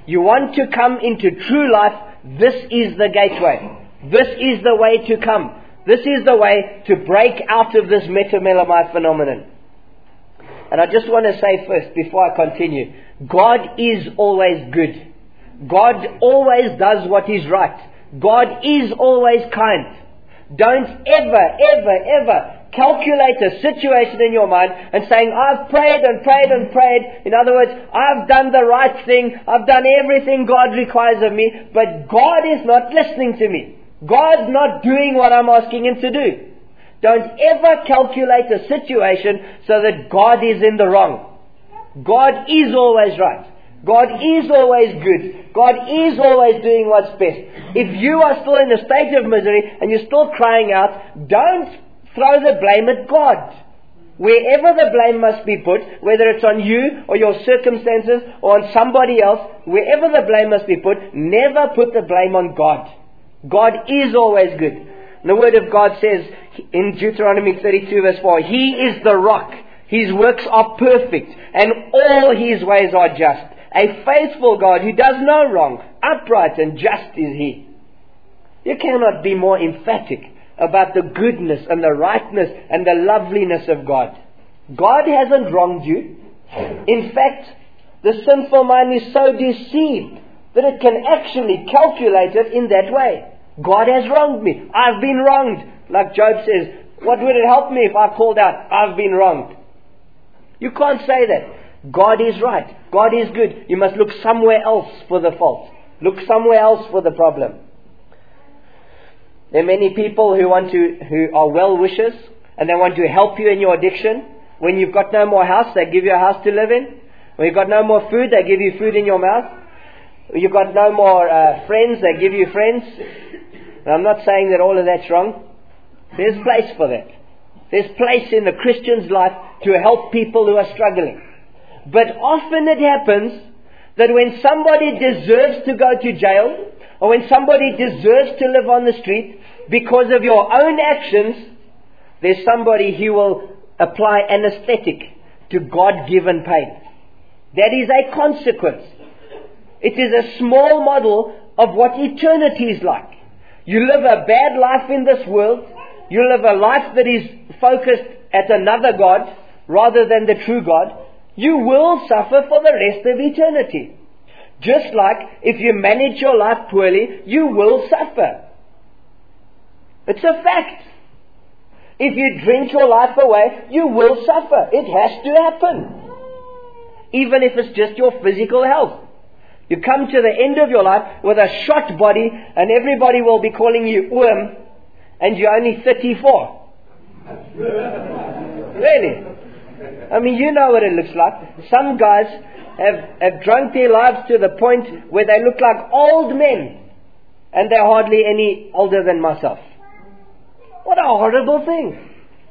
you want to come into true life, this is the gateway. This is the way to come. This is the way to break out of this metamelamai phenomenon. And I just want to say first, before I continue, God is always good. God always does what is right. God is always kind. Don't ever, ever, ever calculate a situation in your mind and saying, I've prayed and prayed and prayed. In other words, I've done the right thing. I've done everything God requires of me. But God is not listening to me. God's not doing what I'm asking Him to do. Don't ever calculate a situation so that God is in the wrong. God is always right. God is always good. God is always doing what's best. If you are still in a state of misery and you're still crying out, don't throw the blame at God. Wherever the blame must be put, whether it's on you or your circumstances or on somebody else, wherever the blame must be put, never put the blame on God. God is always good. And the Word of God says in Deuteronomy thirty-two verse four, He is the rock. His works are perfect and all His ways are just. A faithful God who does no wrong, upright and just is He. You cannot be more emphatic about the goodness and the rightness and the loveliness of God. God hasn't wronged you. In fact, the sinful mind is so deceived that it can actually calculate it in that way. God has wronged me. I've been wronged. Like Job says, what would it help me if I called out, I've been wronged? You can't say that. God is right. God is good. You must look somewhere else for the fault. Look somewhere else for the problem. There are many people who want to, who are well-wishers, and they want to help you in your addiction. When you've got no more house, they give you a house to live in. When you've got no more food, they give you food in your mouth. When you've got no more uh, friends, they give you friends. And I'm not saying that all of that's wrong. There's place for that. There's place in the Christian's life to help people who are struggling. But often it happens that when somebody deserves to go to jail, or when somebody deserves to live on the street because of your own actions, there's somebody who will apply anesthetic to God-given pain. That is a consequence. It is a small model of what eternity is like. You live a bad life in this world. You live a life that is focused at another God rather than the true God. You will suffer for the rest of eternity. Just like if you manage your life poorly, you will suffer. It's a fact. If you drink your life away, you will suffer. It has to happen. Even if it's just your physical health. You come to the end of your life with a shot body and everybody will be calling you Oom and you're only thirty-four. Really? I mean, you know what it looks like. Some guys have, have drunk their lives to the point where they look like old men and they're hardly any older than myself. What a horrible thing.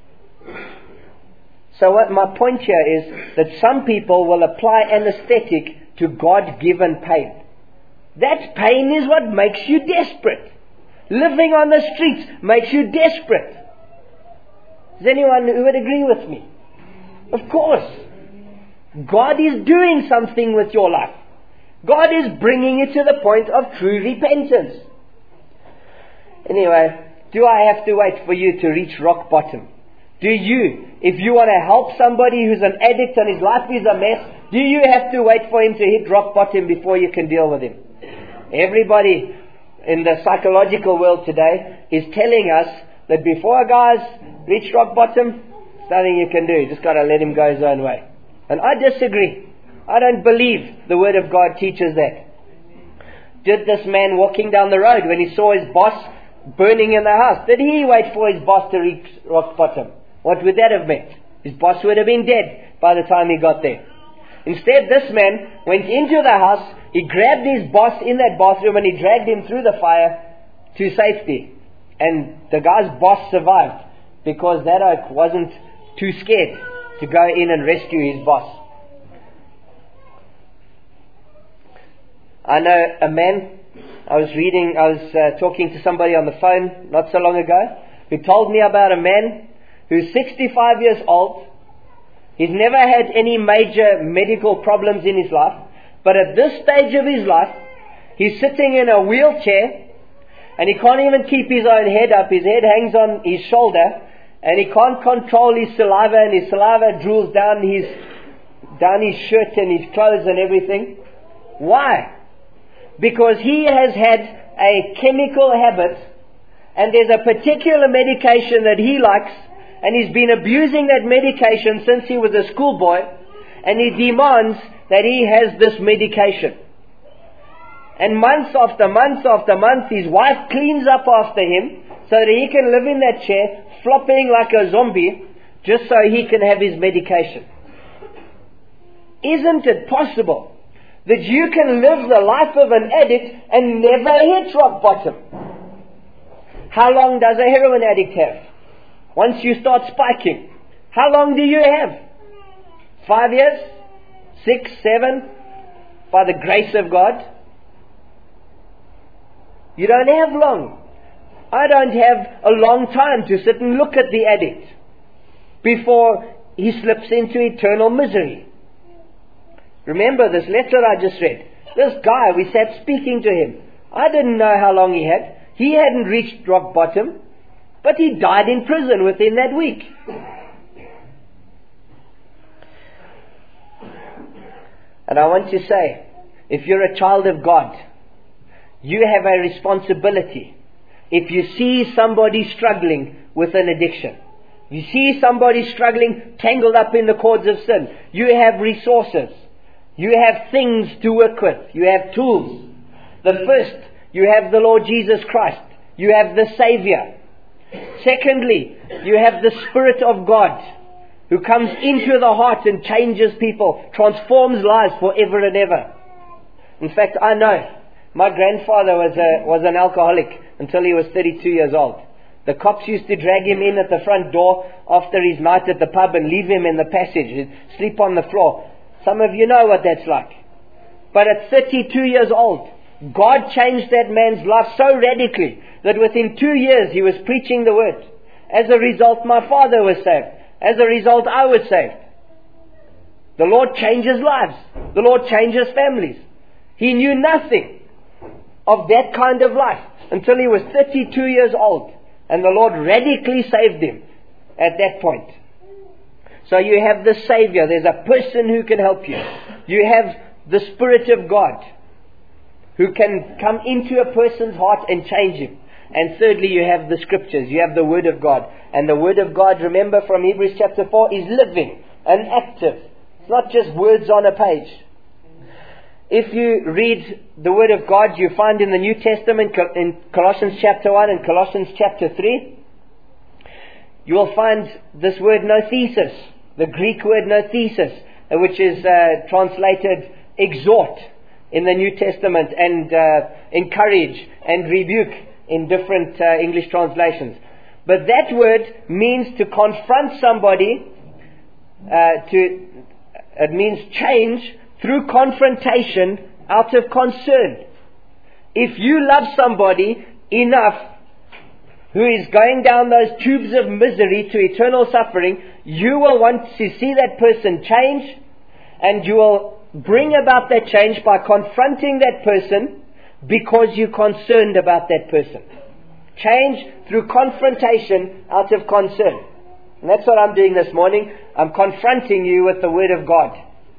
So what my point here is that some people will apply anesthetic to God-given pain. That pain is what makes you desperate. Living on the streets makes you desperate. Is anyone who would agree with me? Of course. God is doing something with your life. God is bringing you to the point of true repentance. Anyway, do I have to wait for you to reach rock bottom? Do you, if you want to help somebody who's an addict and his life is a mess, do you have to wait for him to hit rock bottom before you can deal with him? Everybody in the psychological world today is telling us that before a guy's reached rock bottom, there's nothing you can do. You just got to let him go his own way. And I disagree. I don't believe the Word of God teaches that. Did this man walking down the road, when he saw his boss burning in the house, did he wait for his boss to reach rock bottom? What would that have meant? His boss would have been dead by the time he got there. Instead, this man went into the house, he grabbed his boss in that bathroom and he dragged him through the fire to safety. And the guy's boss survived because that oak wasn't too scared to go in and rescue his boss. I know a man, I was reading, I was uh, talking to somebody on the phone not so long ago, who told me about a man who's sixty-five years old. He's never had any major medical problems in his life, But at this stage of his life, he's sitting in a wheelchair, and he can't even keep his own head up. His head hangs on his shoulder, and he can't control his saliva, and his saliva drools down his, down his shirt and his clothes and everything. Why? Because he has had a chemical habit, and there's a particular medication that he likes, and he's been abusing that medication since he was a schoolboy, and he demands that he has this medication. And months after months after months, his wife cleans up after him so that he can live in that chair, flopping like a zombie, just so he can have his medication. Isn't it possible that you can live the life of an addict and never hit rock bottom? How long does a heroin addict have? Once you start spiking, how long do you have? Five years? Six? Seven? By the grace of God? You don't have long. I don't have a long time to sit and look at the addict before he slips into eternal misery. Remember this letter I just read. This guy, we sat speaking to him. I didn't know how long he had. He hadn't reached rock bottom, but he died in prison within that week. And I want to say, if you're a child of God, you have a responsibility. If you see somebody struggling with an addiction, you see somebody struggling, tangled up in the cords of sin, you have resources. You have things to work with. You have tools. The first, you have the Lord Jesus Christ. You have the Savior. Secondly, you have the Spirit of God, who comes into the heart and changes people, transforms lives forever and ever. In fact, I know my grandfather was a, was an alcoholic until he was thirty-two years old. The cops used to drag him in at the front door after his night at the pub and leave him in the passage. He'd sleep on the floor. Some of you know what that's like. But at thirty-two years old, God changed that man's life so radically that within two years he was preaching the word. As a result, my father was saved. As a result, I was saved. The Lord changes lives. The Lord changes families. He knew nothing of that kind of life until he was thirty-two years old. And the Lord radically saved him at that point. So you have the Savior. There's a person who can help you. You have the Spirit of God who can come into a person's heart and change him. And thirdly, you have the Scriptures. You have the Word of God. And the Word of God, remember from Hebrews chapter four, is living and active. It's not just words on a page. If you read the Word of God, you find in the New Testament, in Colossians chapter one and Colossians chapter three, you will find this word nothesis, the Greek word nothesis, which is uh, translated exhort in the New Testament, and uh, encourage and rebuke in different uh, English translations. But that word means to confront somebody, uh, to it means change through confrontation out of concern. If you love somebody enough who is going down those tubes of misery to eternal suffering, you will want to see that person change, and you will bring about that change by confronting that person because you're concerned about that person. Change through confrontation out of concern. And that's what I'm doing this morning. I'm confronting you with the Word of God.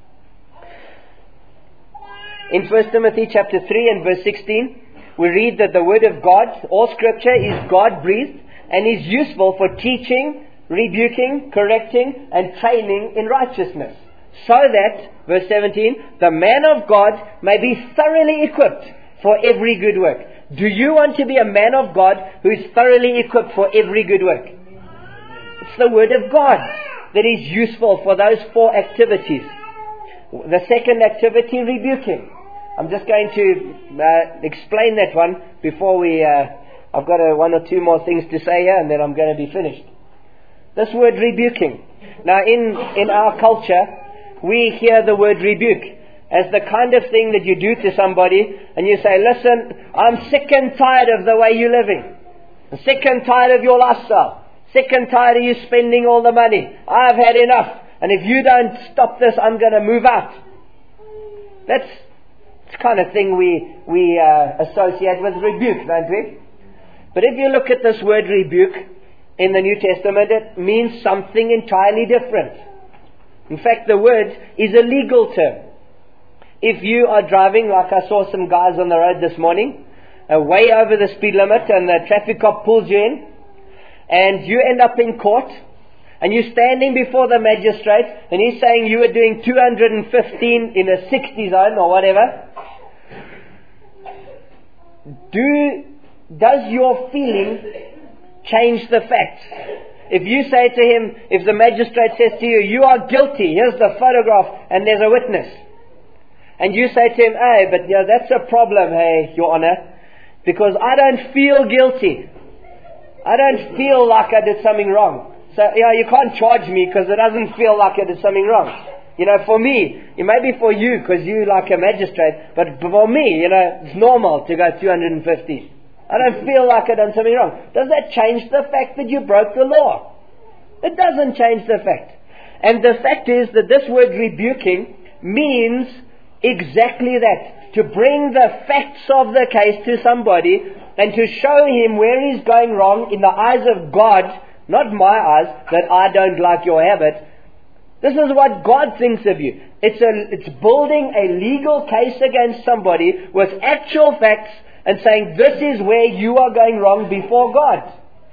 In First Timothy chapter three and verse sixteen, we read that the Word of God, all Scripture, is God-breathed and is useful for teaching, rebuking, correcting, and training in righteousness. So that, verse seventeen, the man of God may be thoroughly equipped for every good work. Do you want to be a man of God who is thoroughly equipped for every good work? It's the Word of God that is useful for those four activities. The second activity, rebuking. I'm just going to uh, explain that one before we... Uh, I've got a, one or two more things to say here, and then I'm going to be finished. This word rebuking. Now, in, in our culture, we hear the word rebuke as the kind of thing that you do to somebody, and you say, listen, I'm sick and tired of the way you're living. I'm sick and tired of your lifestyle. Sick and tired of you spending all the money. I've had enough. And if you don't stop this, I'm going to move out. That's It's the kind of thing we, we uh, associate with rebuke, don't we? But if you look at this word rebuke in the New Testament, it means something entirely different. In fact, the word is a legal term. If you are driving, like I saw some guys on the road this morning, uh, way over the speed limit, and the traffic cop pulls you in, and you end up in court, and you're standing before the magistrate, and he's saying you were doing two hundred fifteen in a sixty zone or whatever, do, does your feeling change the facts? If you say to him, if the magistrate says to you, you are guilty, here's the photograph, and there's a witness, and you say to him, hey, but you know, that's a problem, hey, Your Honor, because I don't feel guilty. I don't feel like I did something wrong. So, you know, you can't charge me because it doesn't feel like I did something wrong. You know, for me, it may be for you because you like a magistrate, but for me, you know, it's normal to go two hundred fifty. I don't feel like I've done something wrong. Does that change the fact that you broke the law? It doesn't change the fact. And the fact is that this word rebuking means exactly that. To bring the facts of the case to somebody and to show him where he's going wrong in the eyes of God, not my eyes, that I don't like your habit. This is what God thinks of you. It's a, it's building a legal case against somebody with actual facts and saying, this is where you are going wrong before God.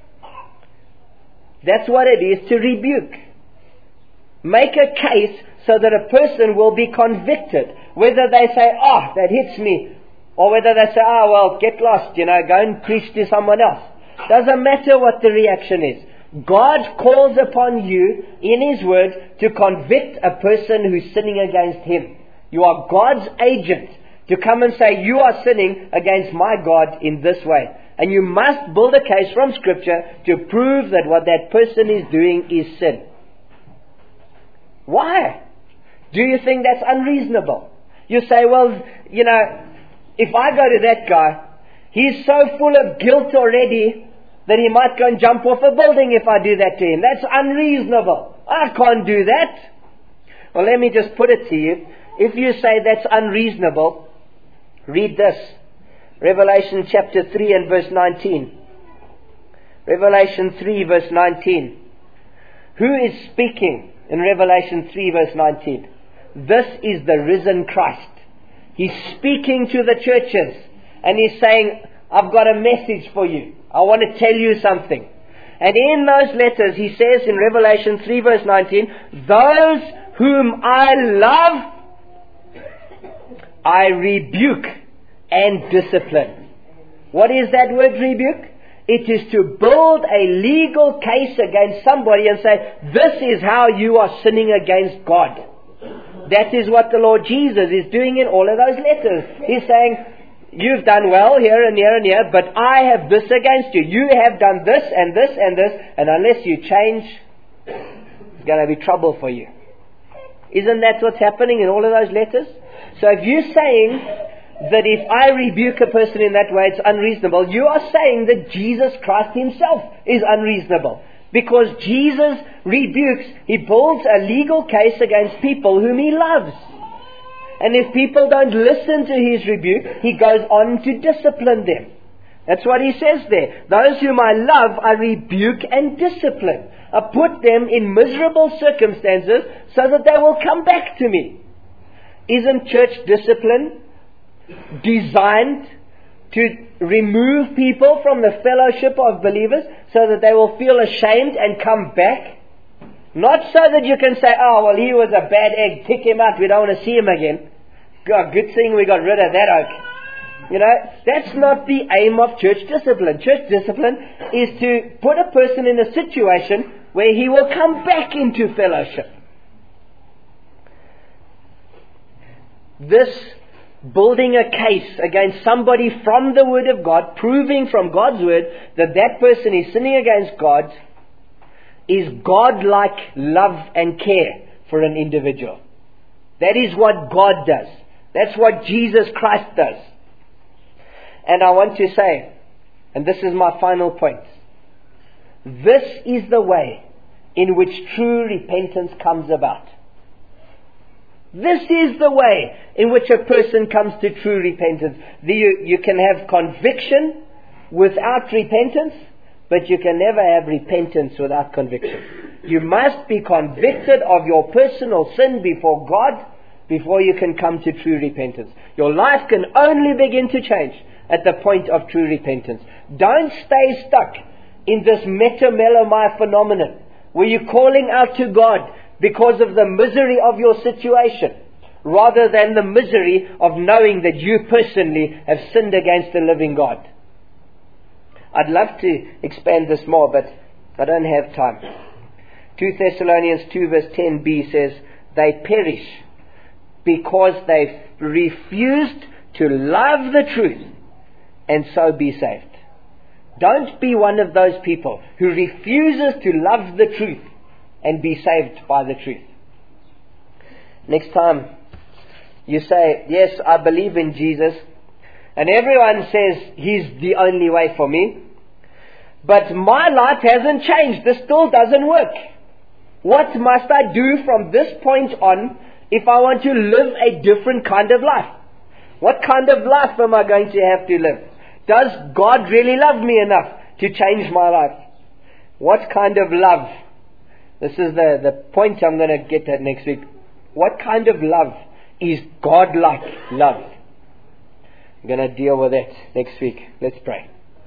That's what it is to rebuke. Make a case so that a person will be convicted. Whether they say, oh, that hits me. Or whether they say, oh, well, get lost, you know, go and preach to someone else. Doesn't matter what the reaction is. God calls upon you in His Word to convict a person who's sinning against Him. You are God's agent to come and say, you are sinning against my God in this way. And you must build a case from Scripture to prove that what that person is doing is sin. Why? Do you think that's unreasonable? You say, well, you know, if I go to that guy, he's so full of guilt already that he might go and jump off a building if I do that to him. That's unreasonable. I can't do that. Well, let me just put it to you. If you say that's unreasonable, read this. Revelation chapter three and verse nineteen. Revelation three verse nineteen. Who is speaking in Revelation three verse nineteen? This is the risen Christ. He's speaking to the churches and he's saying, I've got a message for you. I want to tell you something. And in those letters he says in Revelation three verse nineteen, those whom I love, I rebuke and discipline. What is that word rebuke? It is to build a legal case against somebody and say, this is how you are sinning against God. That is what the Lord Jesus is doing in all of those letters. He's saying, you've done well here and here and here, but I have this against you. You have done this and this and this, and unless you change, it's going to be trouble for you. Isn't that what's happening in all of those letters? So if you're saying that if I rebuke a person in that way, it's unreasonable, you are saying that Jesus Christ Himself is unreasonable. Because Jesus rebukes, He builds a legal case against people whom He loves. And if people don't listen to His rebuke, He goes on to discipline them. That's what He says there. Those whom I love, I rebuke and discipline. I put them in miserable circumstances so that they will come back to me. Isn't church discipline designed to remove people from the fellowship of believers so that they will feel ashamed and come back? Not so that you can say, oh, well, he was a bad egg, kick him out, we don't want to see him again. God, good thing we got rid of that oak. You know, that's not the aim of church discipline. Church discipline is to put a person in a situation where he will come back into fellowship. This building a case against somebody from the Word of God, proving from God's Word that that person is sinning against God, is God-like love and care for an individual. That is what God does. That's what Jesus Christ does. And I want to say, and this is my final point, this is the way in which true repentance comes about. This is the way in which a person comes to true repentance. The, you, you can have conviction without repentance, but you can never have repentance without conviction. You must be convicted of your personal sin before God before you can come to true repentance. Your life can only begin to change at the point of true repentance. Don't stay stuck in this metamelomai phenomenon where you're calling out to God because of the misery of your situation, rather than the misery of knowing that you personally have sinned against the living God. I'd love to expand this more, but I don't have time. Second Thessalonians two verse ten b says, they perish because they refused to love the truth and so be saved. Don't be one of those people who refuses to love the truth and be saved by the truth. Next time you say, yes, I believe in Jesus, and everyone says He's the only way for me, but my life hasn't changed, this still doesn't work. What must I do from this point on if I want to live a different kind of life? What kind of life am I going to have to live? Does God really love me enough to change my life? What kind of love? This is the, the point I'm going to get at next week. What kind of love is God-like love? I'm going to deal with that next week. Let's pray.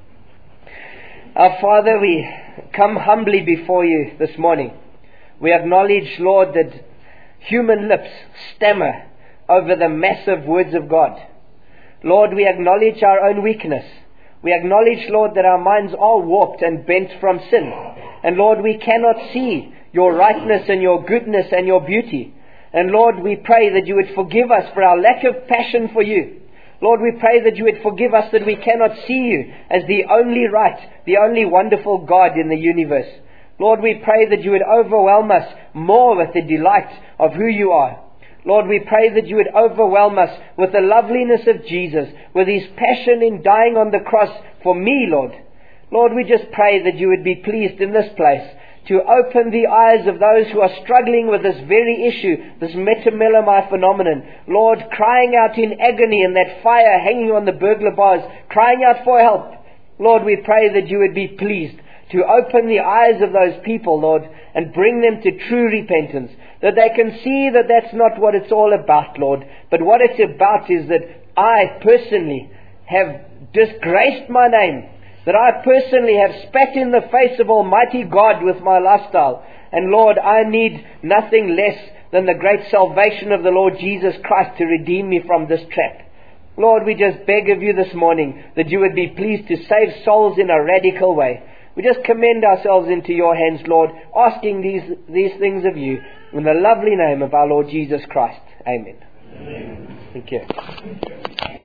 Our Father, we come humbly before you this morning. We acknowledge, Lord, that human lips stammer over the massive words of God. Lord, we acknowledge our own weakness. We acknowledge, Lord, that our minds are warped and bent from sin. And Lord, we cannot see your rightness and your goodness and your beauty. And Lord, we pray that you would forgive us for our lack of passion for you. Lord, we pray that you would forgive us that we cannot see you as the only right, the only wonderful God in the universe. Lord, we pray that you would overwhelm us more with the delight of who you are. Lord, we pray that you would overwhelm us with the loveliness of Jesus, with His passion in dying on the cross for me, Lord. Lord, we just pray that you would be pleased in this place to open the eyes of those who are struggling with this very issue, this metamelomai phenomenon. Lord, crying out in agony in that fire hanging on the burglar bars, crying out for help. Lord, we pray that you would be pleased to open the eyes of those people, Lord, and bring them to true repentance, that they can see that that's not what it's all about, Lord, but what it's about is that I personally have disgraced my name, that I personally have spat in the face of Almighty God with my lifestyle. And Lord, I need nothing less than the great salvation of the Lord Jesus Christ to redeem me from this trap. Lord, we just beg of you this morning that you would be pleased to save souls in a radical way. We just commend ourselves into your hands, Lord, asking these, these things of you in the lovely name of our Lord Jesus Christ. Amen. Amen. Thank you.